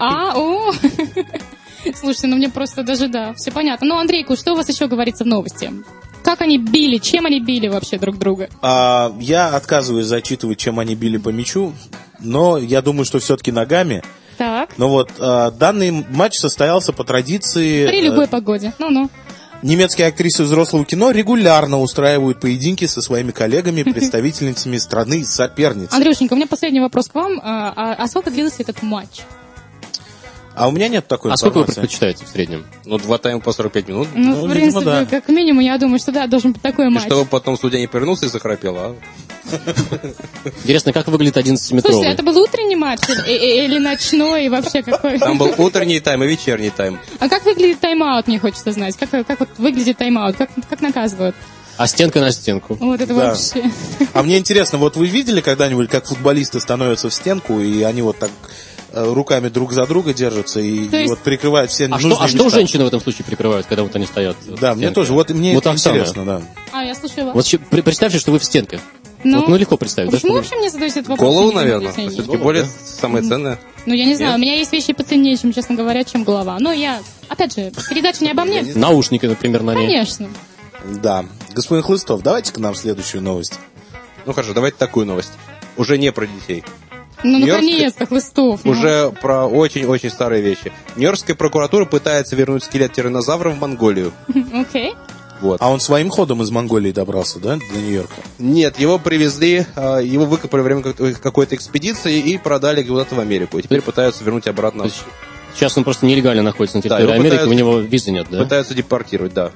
Слушайте, ну мне просто даже, да, все понятно. Ну, Андрейку, что у вас еще говорится в новости? Как они били? Чем они били вообще друг друга? Я отказываюсь зачитывать, чем они били по мячу, но я думаю, что все-таки ногами. Так, Но вот данный матч состоялся по традиции. при любой погоде. Ну-ну. Немецкие актрисы взрослого кино регулярно устраивают поединки со своими коллегами, представительницами страны-соперниц. Андрюшенька, у меня последний вопрос к вам. А сколько длился этот матч? А у меня нет такой А сколько вы информации. предпочитаете в среднем? Ну, 2 тайма по 45 минут. Ну, Ну, в видимо, принципе, да. как минимум, я думаю, что да, должен быть такой И матч. чтобы потом судья не повернулся и захрапел, а? Интересно, как выглядит 11-метровый? Слушайте, это был утренний матч или ночной, и вообще какой? Там был утренний тайм и вечерний тайм. А как выглядит тайм-аут, мне хочется знать. Как вот выглядит тайм-аут? Как наказывают? А стенка на стенку. Вот это Да. вообще. А мне интересно, вот вы видели когда-нибудь, как футболисты становятся в стенку, и они вот так руками друг за друга держатся и, То есть- вот прикрывают все А нужные что места? женщины в этом случае прикрывают, когда вот они стоят? Да, в мне стенке? тоже. Вот мне Вот это Оксана. интересно, да. Я слушаю вас. Вот представьте, что вы в стенках. Ну, Вот, легко представить, да? почему что вы- вообще мне задаете этот вопрос? Голову, Я не наверное. знаю, я не Все-таки более самое ценное. Ну, я не знаю, у меня есть вещи поценнее, чем, честно говоря, чем голова. Но я, опять же, передача не обо мне. Наушники, например, на ней. Конечно. Да. Господин Хлыстов, давайте к нам следующую новость. Ну хорошо, давайте такую новость. Уже не про детей. Ну, Нью-Йоркская- наконец-то, Хлыстов. ну. Уже про очень-очень старые вещи. Нью-Йоркская прокуратура пытается вернуть скелет тираннозавра в Монголию. Окей. Вот. А он своим ходом из Монголии добрался, да, до Нью-Йорка? Нет, его привезли, его выкопали во время какой-то экспедиции и продали куда-то в Америку. И теперь пытаются вернуть обратно. То есть сейчас он просто нелегально находится на территории его Америки, пытаются- у него визы нет, да? Пытаются депортировать, да.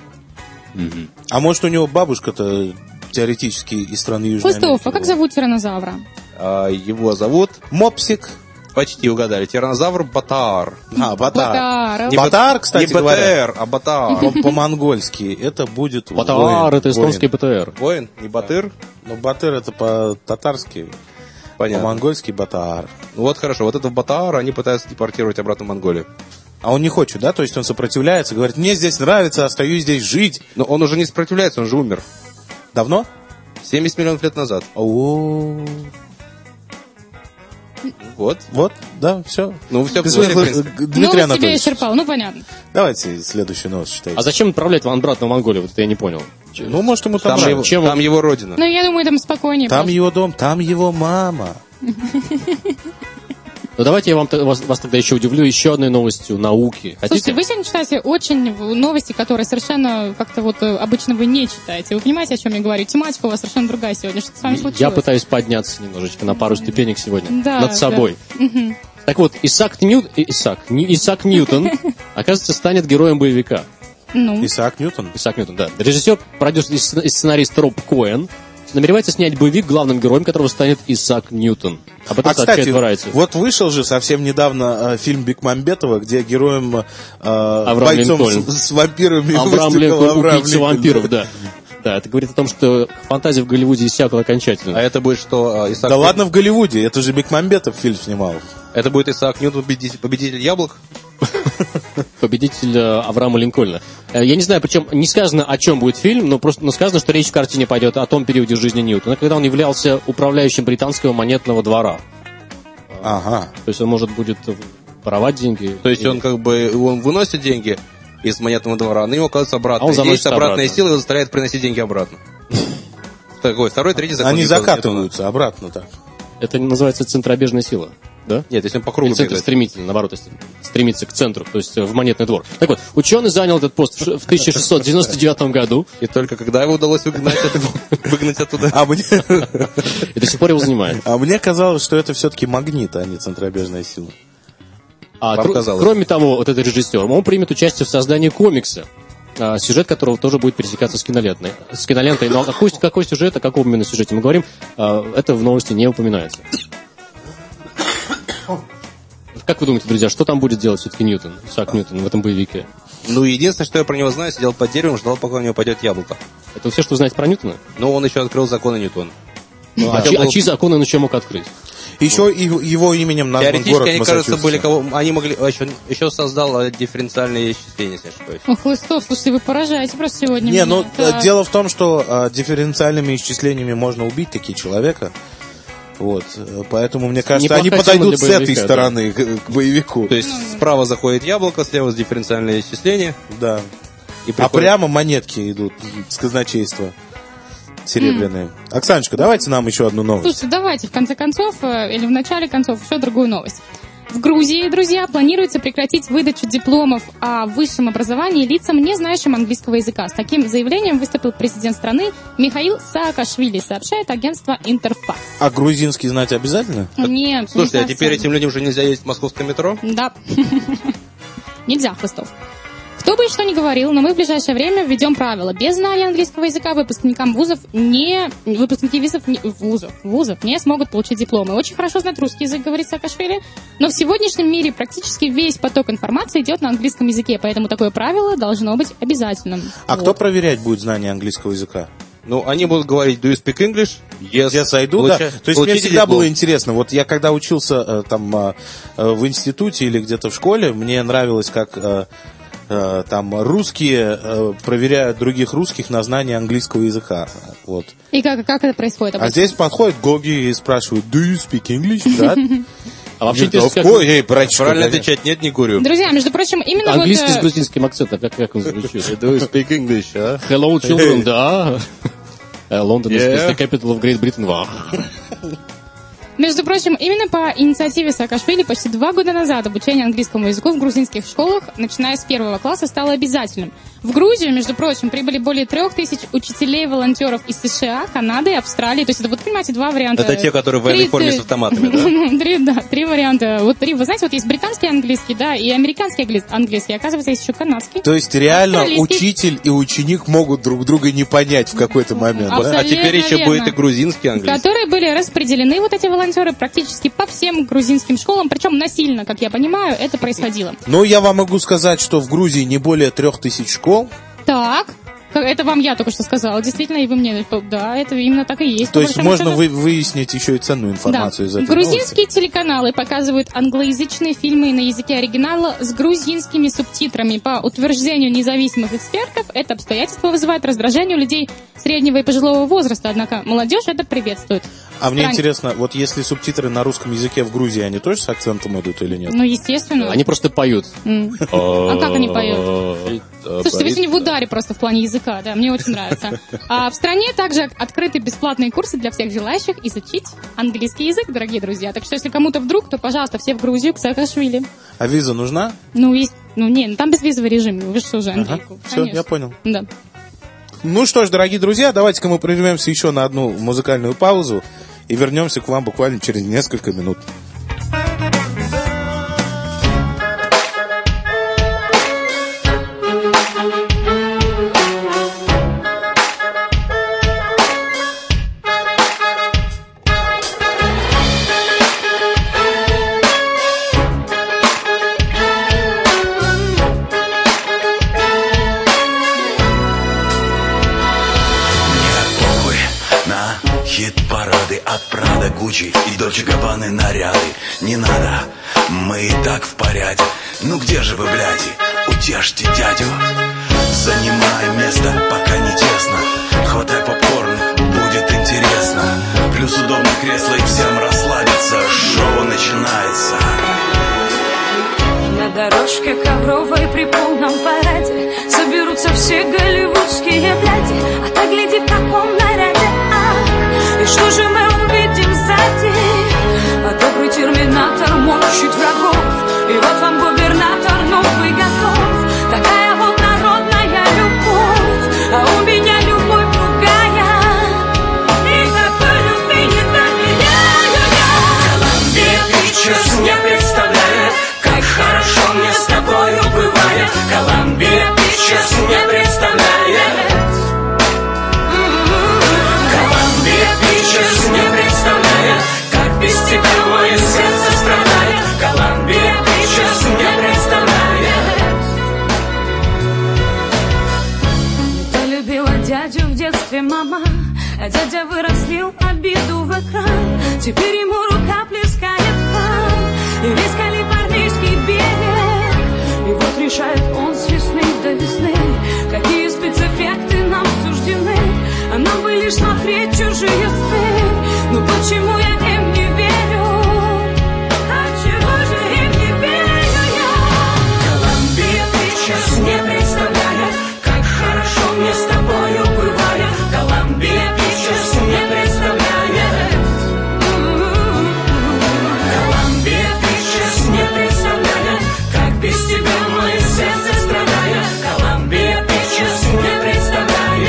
А может, у него бабушка-то теоретически из страны Южной Хлыстов, Америки а как была? зовут тираннозавра? Его зовут, Мопсик. почти угадали, тиранозавр Батаар. Батар. Батар. Не Батар, Бат- кстати не говоря. БТР, а Батаар. По-монгольски это будет Батар, воин. это эстонский Воин. БТР. Воин, не Батыр. Но Батыр это по-татарски, Понятно. по-монгольски Батар. Ну вот хорошо, вот этого Батаара они пытаются депортировать обратно в Монголию. А он не хочет, да? То есть он сопротивляется, говорит, мне здесь нравится, остаюсь здесь жить. Но он уже не сопротивляется, он же умер. Давно? 70 миллионов лет назад. О, Вот. Вот, да, все. Ну, все поняли, в принципе. Дмитрий Новость тебя Анатольевич, исчерпал, ну понятно. давайте следующую новость читайте. А зачем отправлять вам обратно в Монголию? Вот это я не понял. Ну, может, ему там Там, нравится. его, там его родина. Ну, я думаю, там спокойнее. Там просто. его дом, там его мама. Ну, давайте я вас тогда еще удивлю еще одной новостью науки. Слушайте, Хотите? вы сегодня читаете очень новости, которые совершенно как-то вот обычно вы не читаете. Вы понимаете, о чем я говорю? Тематика у вас совершенно другая сегодня. Что с вами случилось? Я пытаюсь подняться немножечко на пару ступенек сегодня. Да, над собой. да. Так вот, Исаак Ньютон, оказывается, станет героем боевика. Ну, Исаак Ньютон. Исаак Ньютон, да. Режиссер, продюсер и сценарист Роб Коэн намеревается снять боевик, главным героем которого станет Исаак Ньютон. Об этом кстати, сообщает Variety. вот вышел же совсем недавно фильм Бекмамбетова, где героем бойцом Линкольн. с вампирами Авраам выступил Линкольн, Авраам убийца Линкольн. вампиров, да. Да, это говорит о том, что фантазия в Голливуде иссякла окончательно. А это будет что? Исаак Да Ньютон? ладно, в Голливуде, это же Бекмамбетов фильм снимал. Это будет Исаак Ньютон, победитель яблок? Победитель Авраама Линкольна. Я не знаю, причем не сказано, о чем будет фильм, но сказано, что речь в картине пойдет о том периоде жизни Ньютона, когда он являлся управляющим британского монетного двора. Ага. То есть он, может, будет воровать деньги. То есть он как бы он выносит деньги из монетного двора, на него оказывается обратно. А он заносит Есть обратная обратно. сила, его заставляет приносить деньги обратно. Такой, второй, третий закон. Они Ньютона. закатываются обратно так. Это называется центробежная сила, да? Нет, если он по кругу Или центр бегает. стремительно, наоборот, если стремится к центру, то есть в монетный двор. Так вот, ученый занял этот пост в 1699 году И только когда его удалось выгнать оттуда. А мне, и до сих пор его занимает. а мне казалось, что это все-таки магнит, а не центробежная сила. А Вам казалось. кроме того, вот этот режиссер, он примет участие в создании комикса, сюжет которого тоже будет пересекаться с кинолентой. Но какой сюжет, о каком именно сюжете мы говорим, это в новости не упоминается. Как вы думаете, друзья, что там будет делать все-таки Ньютон, Исаак Ньютон в этом боевике? Ну, единственное, что я про него знаю, сидел под деревом, ждал, пока у него пойдет яблоко. Это все, что вы знаете про Ньютона? Но он еще открыл законы Ньютона. А чьи законы он еще мог открыть? Еще его именем назван Теоретически, город они, кажется, Массачусетс. были кого... Они могли... Еще создал дифференциальное исчисление, если я не ошибаюсь. Ох, Хлыстов, слушайте, вы поражаете просто сегодня Не, меня. ну Так. дело в том, что дифференциальными исчислениями можно убить такие человека. Вот, поэтому, мне кажется, они Неплохая тема подойдут для с этой боевика, да. стороны к боевику. То есть справа заходит яблоко, слева дифференциальное исчисление. Да. И А приходит- прямо монетки идут с казначейства серебряные. Оксаночка, давайте нам еще одну новость. Слушайте, давайте в конце концов, или в начале концов, еще другую новость. В Грузии, друзья, планируется прекратить выдачу дипломов о высшем образовании лицам, не знающим английского языка. С таким заявлением выступил президент страны Михаил Саакашвили, сообщает агентство Интерфакс. А грузинский знать обязательно? Нет, Слушайте, не а теперь совсем. этим людям уже нельзя ездить в московское метро? Да. Нельзя, Хлыстов. Кто бы что ни говорил, но мы в ближайшее время введем правила. Без знания английского языка выпускники вузов не смогут получить дипломы. Очень хорошо знать русский язык, говорит Саакашвили, но в сегодняшнем мире практически весь поток информации идет на английском языке, поэтому такое правило должно быть обязательным. А Вот. кто проверять будет знание английского языка? Ну, они будут говорить, do you speak English? Yes. Я сойду, да. То есть мне Получите всегда диплом. было интересно. Вот я когда учился в институте или где-то в школе, мне нравилось, как там русские проверяют других русских на знание английского языка. Вот. И как это происходит? А обычно? здесь подходят Гоги и спрашивают, do you speak English? Да? А вообще, Of интересно, как course, эй, братишка, Правильно конечно. отвечать, нет, не курю. Друзья, между прочим, именно английский с вот... грузинским акцентом, как он звучит? Do you speak English, а? Hello, children, да. London is Yeah. the capital of Great Britain. Вау. Между прочим, именно по инициативе Саакашвили почти 2 года назад обучение английскому языку в грузинских школах, начиная с 1 класса, стало обязательным. В Грузию, между прочим, прибыли более 3000 учителей-волонтеров из США, Канады, Австралии. То есть это, вот понимаете, 2 варианта. Это те, которые в военной форме с автоматами, да? 3 варианта. Вот 3, вы знаете, вот есть британский английский, да, и американский английский. Оказывается, есть еще канадский. То есть реально Австралийский. учитель и ученик могут друг друга не понять в какой-то момент, да? Абсолютно А теперь еще верно. будет и грузинский английский. Которые были распределены, вот эти волонтеры, практически по всем грузинским школам, причем насильно, как я понимаю, это происходило. Но я вам могу сказать, что в Грузии не более 3000 школ. Так, это вам я только что сказала, действительно, и вы мне, да, это именно так и есть. То по есть большому можно счету. выяснить еще и ценную информацию из этой Грузинские телеканалы показывают англоязычные фильмы на языке оригинала с грузинскими субтитрами. По утверждению независимых экспертов, это обстоятельство вызывает раздражение у людей среднего и пожилого возраста, однако молодежь это приветствует. А мне интересно, вот если субтитры на русском языке в Грузии, они тоже с акцентом идут или нет? Ну, естественно. Они просто поют. А как они поют? Слушайте, вы сегодня в ударе просто в плане языка, да, мне очень нравится. А в стране также открыты бесплатные курсы для всех желающих изучить английский язык, дорогие друзья. Так что, если кому-то вдруг, то, пожалуйста, все в Грузию к Саакашвили. А виза нужна? Ну, там безвизовый режим, вы что же, Андрейку. Все, я понял. Да. Ну что ж, дорогие друзья, давайте-ка мы прервемся еще на одну музыкальную паузу и вернемся к вам буквально через несколько минут. Хит-парады от Прада, Гуччи и Дольче Габбаны наряды. Не надо, мы и так в порядке. Ну где же вы, бляди, утешьте дядю. Занимай место, пока не тесно. Хватай попкорн, будет интересно. Плюс удобное кресло и всем расслабиться. Шоу начинается. На дорожке ковровой при полном параде соберутся все голливудские бляди. А так гляди, в каком наряде. И что же мы увидим сзади? А добрый терминатор мочит врагов. И вот вам губернатор новый готов. Такая вот народная любовь. А у меня любовь другая. И такой любви не доверяю. Колумбия Pictures не представляет, как хорошо мне с тобою бывает. Колумбия Pictures не представляет. Не представляет, как без тебя мое сердце страдает. Колумбия Pictures не представляет. Я любила дядю в детстве, мама, а дядя вырастил обиду в экран. Теперь ему рука плескает кран, и весь калифорнийский берег. И вот решает он с весны до весны, какие спецэффекты нам суждены. А нам бы лишь смотреть чужие сны. Ну почему я им не верю? А чего же им не верю я? Колумбия Pictures не представляет, как хорошо мне с тобою бывает. Колумбия Pictures не представляет. Колумбия Pictures не представляет, как без тебя мое сердце страдает. Колумбия Pictures не представляет.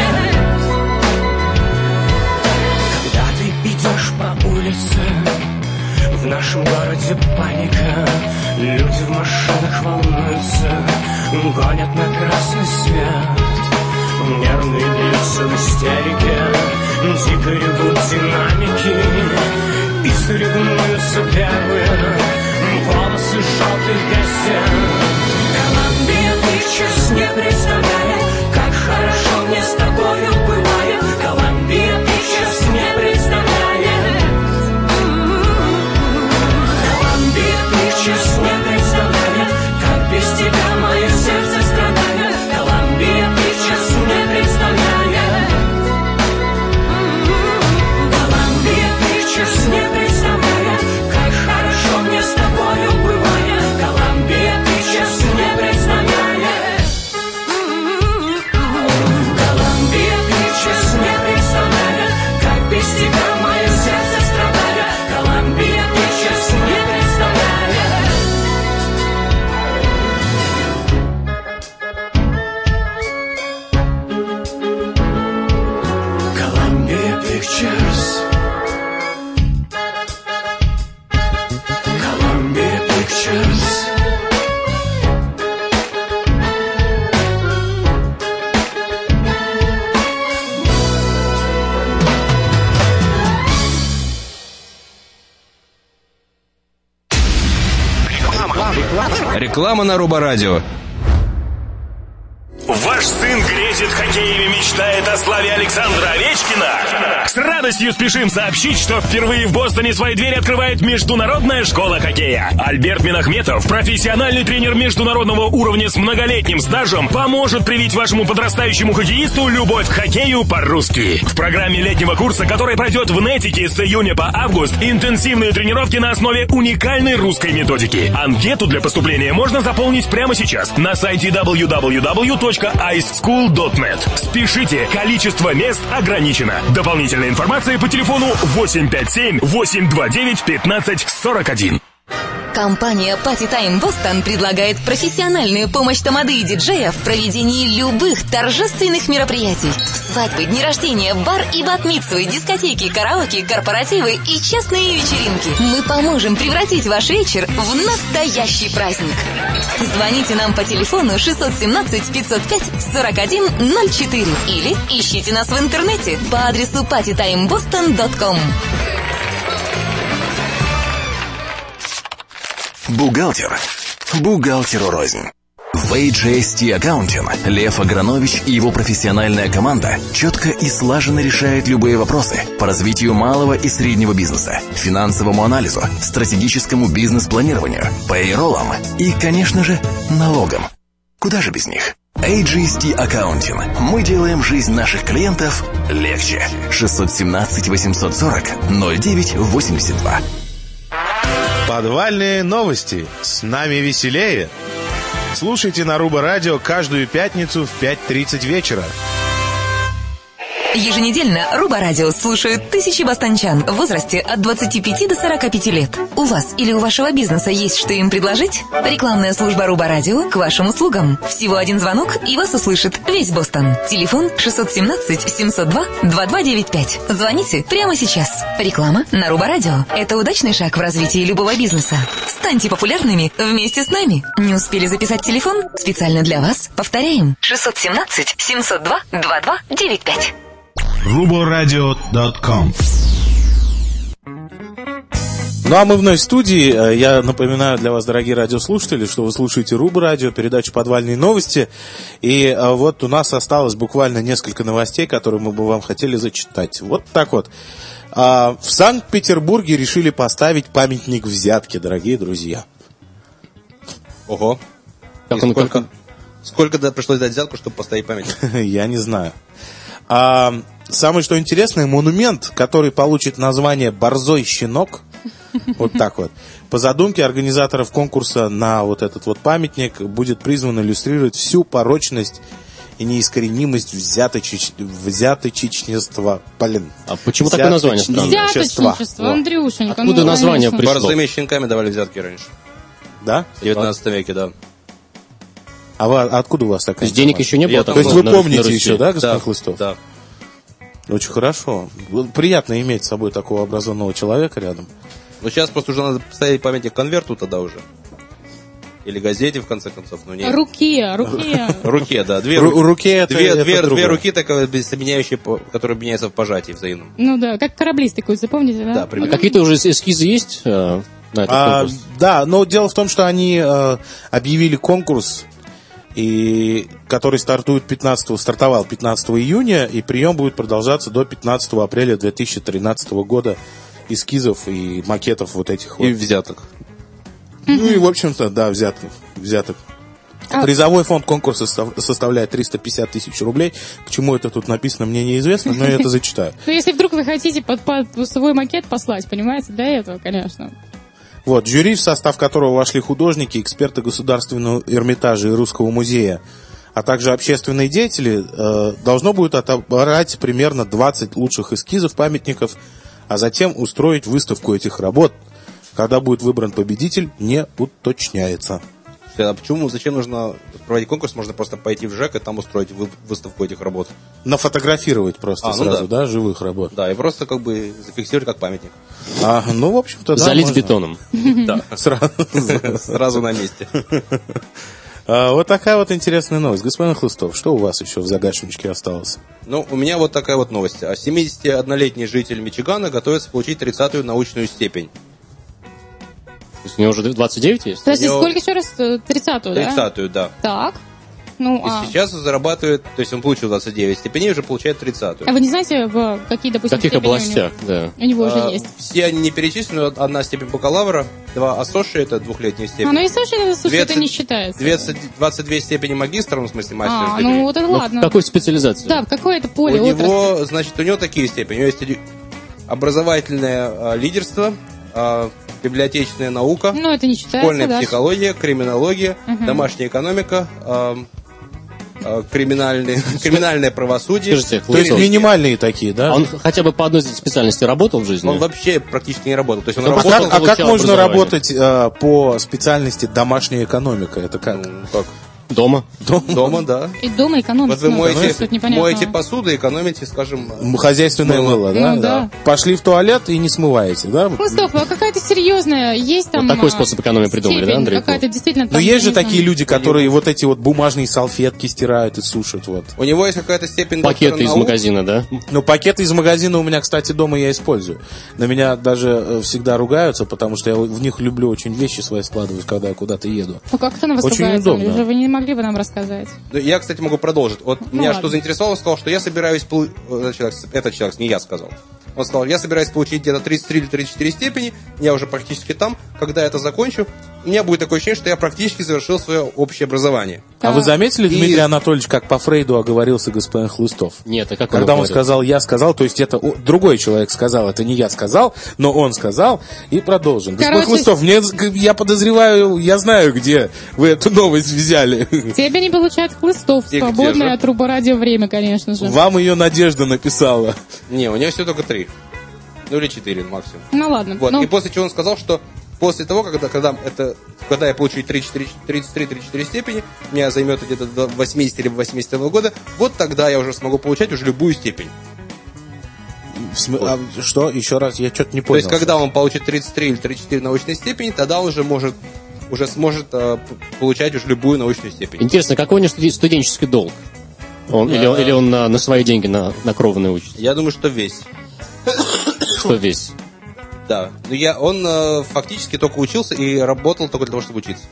Идешь по улице, в нашем городе паника. Люди в машинах волнуются, гонят на красный свет. Нервные бьются в истерике, дико ревут динамики. И соревнуются первые волосы желтых газет. Колумбия Pictures не представляет, как хорошо мне с тобою бывает. Колумбия Pictures не представляет. Колумбия Pictures не представляет, как без тебя мое сердце страдает. Колумбия Pictures не представляет. Колумбия Pictures не представляет, как хорошо мне с тобою бывает. Колумбия Pictures не представляет. Колумбия Pictures не представляет, как без тебя мое сердце страдает. Колумбия Pictures не представляет. Columbia Pictures. Columbia Pictures. Реклама на Рубо Радио. Ваш сын грезит хоккеем и мечтает о славе Александра Овечкина? С радостью спешим сообщить, что впервые в Бостоне свои двери открывает Международная школа хоккея. Альберт Минахметов, профессиональный тренер международного уровня с многолетним стажем, поможет привить вашему подрастающему хоккеисту любовь к хоккею по-русски. В программе летнего курса, который пройдет в Нетике с июня по август, интенсивные тренировки на основе уникальной русской методики. Анкету для поступления можно заполнить прямо сейчас на сайте www.iceschool.net. Спешите, количество мест ограничено. Дополнительная информация по телефону 857-829-1541. Компания Party Time Boston предлагает профессиональную помощь тамады и диджея в проведении любых торжественных мероприятий. Свадьбы, дни рождения, бар и бат-мицвы, дискотеки, караоке, корпоративы и частные вечеринки. Мы поможем превратить ваш вечер в настоящий праздник. Звоните нам по телефону 617-505-4104 или ищите нас в интернете по адресу partytimeboston.com. Бухгалтер. Бухгалтеру рознь. В HST Accounting Лев Агранович и его профессиональная команда четко и слаженно решают любые вопросы по развитию малого и среднего бизнеса, финансовому анализу, стратегическому бизнес-планированию, пейроллам и, конечно же, налогам. Куда же без них? HST Accounting. Мы делаем жизнь наших клиентов легче. 617-840-0982. Подвальные новости. С нами веселее. Слушайте на Руба Радио каждую пятницу в 5:30 вечера. Еженедельно Руба Радио слушают тысячи бостончан в возрасте от 25 до 45 лет. У вас или у вашего бизнеса есть что им предложить? Рекламная служба Руба Радио к вашим услугам. Всего один звонок, и вас услышит весь Бостон. Телефон 617-702-2295. Звоните прямо сейчас. Реклама на Руба Радио. Это удачный шаг в развитии любого бизнеса. Станьте популярными вместе с нами. Не успели записать телефон? Специально для вас. Повторяем. 617-702-2295. ruboradio.com. Ну а мы вновь в студии. Я напоминаю для вас, дорогие радиослушатели, что вы слушаете Руба Радио, передачу «Подвальные новости». И вот у нас осталось буквально несколько новостей, которые мы бы вам хотели зачитать. Вот так вот. В Санкт-Петербурге решили поставить памятник взятке, дорогие друзья. Ого. Сколько пришлось дать взятку, чтобы поставить памятник? Я не знаю. Самое, что интересное, монумент, который получит название «Борзой щенок», вот так вот, по задумке организаторов конкурса на вот этот вот памятник, будет призван иллюстрировать всю порочность и неискоренимость взяточничества. Блин. А почему такое название странное? Взяточничество, Андрюшенька. Откуда название пришло? Борзыми щенками давали взятки раньше. Да? В 19 веке, да. Откуда у вас такая? То есть денег еще не было? То есть вы помните еще, да, господин Хлыстов? Да. Очень хорошо. Приятно иметь с собой такого образованного человека рядом. Ну, сейчас просто уже надо поставить памятник конверту тогда уже. Или газете, в конце концов. Ну, не. Руке, да. Две руки, соединяющие, которые меняются в пожатии взаимном. Ну да, как кораблист такой, запомните, да? Да, а какие-то уже эскизы есть на этот конкурс? Да, но дело в том, что они объявили конкурс, и который стартовал 15 июня, и прием будет продолжаться до 15 апреля 2013 года эскизов и макетов вот этих вот. И взяток. Ну и, в общем-то, да, взяток. Призовой фонд конкурса составляет 350 тысяч рублей. К чему это тут написано, мне неизвестно, но я это зачитаю. Ну, если вдруг вы хотите под свой макет послать, понимаете, для этого, конечно. Вот, жюри, в состав которого вошли художники, эксперты Государственного Эрмитажа и Русского музея, а также общественные деятели, должно будет отобрать примерно 20 лучших эскизов памятников, а затем устроить выставку этих работ. Когда будет выбран победитель, не уточняется. А почему, зачем нужно проводить конкурс? Можно просто пойти в ЖЭК и там устроить выставку этих работ. Нафотографировать просто сразу, да, живых работ. Да, и просто как бы зафиксировать как памятник. Ну, в общем-то, да. Залить бетоном. Да, сразу на месте. Вот такая вот интересная новость. Господин Хлыстов, что у вас еще в загашничке осталось? Ну, у меня вот такая вот новость. 71-летний житель Мичигана готовится получить 30-ю научную степень. То есть у него уже 29 есть? Подожди, сколько еще раз? 30-ю, да? 30-ю, да. Так. Ну, И сейчас зарабатывает, то есть он получил 29 степеней, уже получает 30-ю. А вы не знаете, в какие, допустим, В каких степени областях, да. у него уже есть? Все они не перечислены, одна степень бакалавра, 2 ассоши, это двухлетняя степень. Ну и слушай, это не считается. 22 степени магистра, ну, в смысле мастера. Ну вот это ладно. В какой специализации? Да, в какой это поле, У отрасль? него, значит, у него такие степени. У него есть образовательное лидерство, библиотечная наука, Ну, это не считается, школьная да. психология, криминология, домашняя экономика, криминальное правосудие. Скажите, То есть минимальные такие, да? Он хотя бы по одной специальности работал в жизни? Он вообще практически не работал. То есть он Ну, работал... А как получал можно образование. работать по специальности домашняя экономика? Это как? Как? Дома? Дома, да. И дома экономить. Вот вы моете посуду. посуду, экономите, скажем... Хозяйственное мыло, да? Ну, да. Пошли в туалет и не смываете, да? Хлыстов, а какая-то серьезная, есть там... Вот такой способ экономии придумали, да, степень Андрей? Какая-то действительно... Но там, есть же я не такие знаю. люди, которые вот эти вот бумажные салфетки стирают и сушат, вот. У него есть какая-то степень Пакеты доктора из наук. магазина, да? Ну, пакеты из магазина у меня, кстати, дома я использую. На меня даже всегда ругаются, потому что я в них люблю очень вещи свои складывать, когда я куда-то еду. Ну как это на вас Очень ругается? удобно. Уже вы не могли бы нам рассказать? Да, я, кстати, могу продолжить. Вот меня ладно. что заинтересовало, он сказал, что я собираюсь... Этот человек, не я сказал. Он сказал, я собираюсь получить где-то 33 или 34 степени, я уже практически там. Когда я это закончу, у меня будет такое ощущение, что я практически завершил свое общее образование. А вы заметили, И- Дмитрий Анатольевич, как по Фрейду оговорился господин Хлыстов? Нет, а как Когда он говорит? сказал, я сказал, то есть это другой человек сказал, это не я сказал, но он сказал, и продолжим. Господин Короче, Хлыстов, я подозреваю, я знаю, где вы эту новость взяли. Степени получает Хлыстов, И где свободное же? от Руборадио время, конечно же. Вам ее Надежда написала. Не, у него все только 3. Ну или 4 максимум. Ну ладно. Вот. Ну, И после чего он сказал, что после того, когда я получу 33-34 степени, меня займет где-то до 80 или 80 года, вот тогда я уже смогу получать уже любую степень. Что? Еще раз, я что-то не То понял. есть, когда он получит 33 или 34 научные степени, тогда он уже сможет получать уже любую научную степень. Интересно, какой у него студенческий долг? Или он на свои деньги на кровные учится? Я думаю, что весь. Что весь? Да. Но он фактически только учился и работал только для того, чтобы учиться.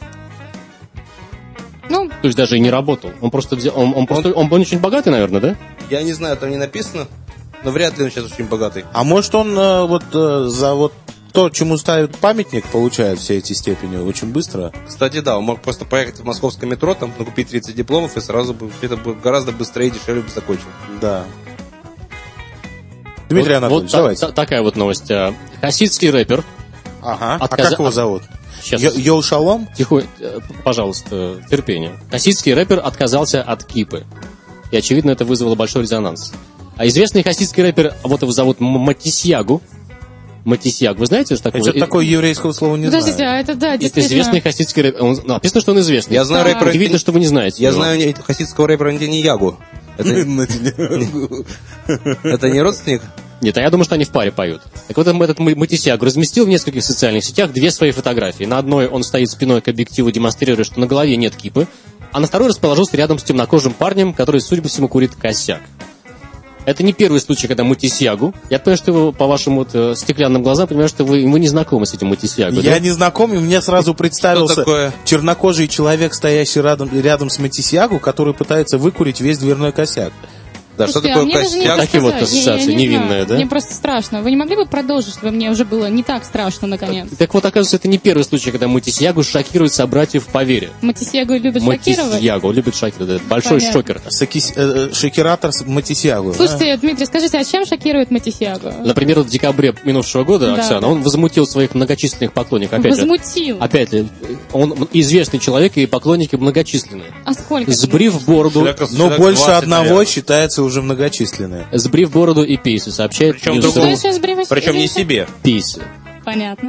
ну, То есть даже и не работал. Он просто взял. Он очень богатый, наверное, да? Я не знаю, там не написано, но вряд ли он сейчас очень богатый. А может он за вот то, чему ставят памятник, получает все эти степени очень быстро? Кстати, да, он мог просто поехать в московское метро, там накупить 30 дипломов, и сразу бы это бы гораздо быстрее и дешевле бы закончил. Да. Дмитрий Анатольевич, давайте. Такая вот новость. Хасидский рэпер. Ага. А Отказа- как его зовут? Сейчас. Йол Шалом? Пожалуйста, терпение. Хасидский рэпер отказался от кипы. И, очевидно, это вызвало большой резонанс. А известный хасидский рэпер, вот его зовут Матисьягу. Матисьяг, вы знаете, что такое? Я что-то такое еврейского слова не подождите, знаю. а это да, Это действительно. известный хасидский рэпер. Написано, что он известный. Я знаю рэпера... Удивительно, что вы не знаете. Я его. знаю хасидского рэпера Яньягу. Это не родственник? Нет, а я думаю, что они в паре поют. Так вот, этот Матисьяг разместил в нескольких социальных сетях 2 свои фотографии. На одной он стоит спиной к объективу, демонстрируя, что на голове нет кипы, а на второй расположился рядом с темнокожим парнем, который, судя по всему, курит косяк. Это не первый случай, когда Матисьягу. Я понимаю, что вы, по вашим стеклянным глазам, понимаю, что вы не знакомы с этим Матисьягу. Я да? не знаком, и мне сразу Что представился такое? чернокожий человек, стоящий рядом с Матисьягу, который пытается выкурить весь дверной косяк. Да, что Слушайте, такое мне даже не костяк? Такие вот рассказать. ассоциации Я не невинные, знаю. да? Мне просто страшно. Вы не могли бы продолжить, чтобы мне уже было не так страшно, наконец? Так вот, оказывается, это не первый случай, когда Матисьягу шокирует собратьев по вере. Матисьягу любит шокировать? Матисьягу любит шокировать, да, большой Понятно. шокер. Шокератор с Матисьягу. Слушайте, Дмитрий, скажите, а чем шокирует Матисьягу? Например, в декабре минувшего года, Да. Оксана, он возмутил своих многочисленных поклонников. Возмутил. Опять ли, он известный человек, и поклонники многочисленные. А сколько? Сбрив бороду, Но больше одного считается уже многочисленное. сбрив бороду и пейсы, сообщает Причем Ньюс Что другому- Ру. еще сбривать? Причем не себе. Пейсы. Понятно.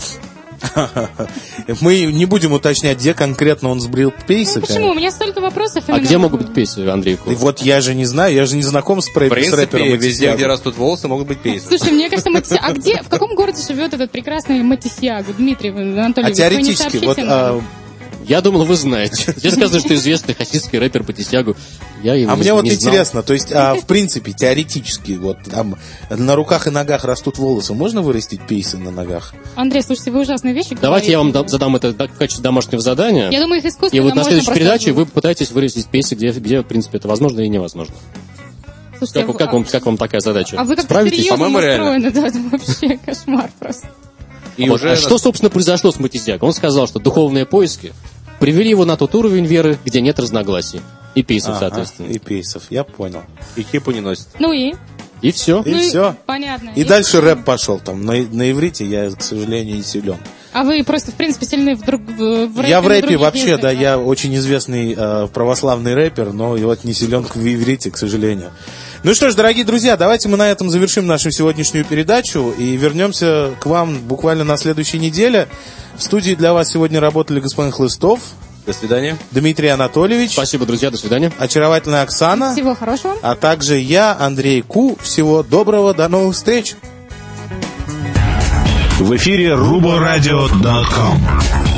Мы не будем уточнять, где конкретно он сбрил пейсы. Почему? У меня столько вопросов. А именно. где могут быть пейсы, Андрей? И вот я же не знаю, я же не знаком с В рэпером принципе, везде, Матисьягу. где растут волосы, могут быть пейсы. Слушай, мне кажется, А где, в каком городе живет этот прекрасный Матисьягу? Дмитрий Анатольевич, А вы не теоретически, сообщите вот нам? Я думал, вы знаете. Здесь сказано, что известный хасидский рэпер Батисягу. Я его Мне вот не знал. интересно, то есть, в принципе, теоретически, вот там на руках и ногах растут волосы, можно вырастить пейсы на ногах? Андрей, слушайте, вы ужасные вещи Давайте я вам говорите. задам это в качестве домашнего задания. Я думаю, их искусственно И вот на можно следующей просто- передаче вы попытаетесь вырастить пейсы, где, в принципе, это возможно и невозможно. Слушайте, Как вам такая задача? А вы как-то Справитесь? серьезно По-моему, реально. настроены, да, это вообще кошмар просто. И Вот, уже а что, собственно, произошло с Матисягом? Он сказал, что духовные поиски привели его на тот уровень веры, где нет разногласий. И пейсов, соответственно. И пейсов, я понял. и кипу не носит. Ну и? И все. И все. Понятно. И дальше рэп пошел там. На иврите я, к сожалению, не силен. А вы просто, в принципе, сильны в рэпе. Я в на рэпе других вообще, языках, да, я очень известный православный рэпер, но и вот не силен в иврите, к сожалению. Ну что ж, дорогие друзья, давайте мы на этом завершим нашу сегодняшнюю передачу и вернемся к вам буквально на следующей неделе. В студии для вас сегодня работали господин Хлыстов, До свидания. Дмитрий Анатольевич, Спасибо, друзья, до свидания. очаровательная Оксана, Всего хорошего. а также я, Андрей Ку. Всего доброго, до новых встреч! В эфире ruboradio.com.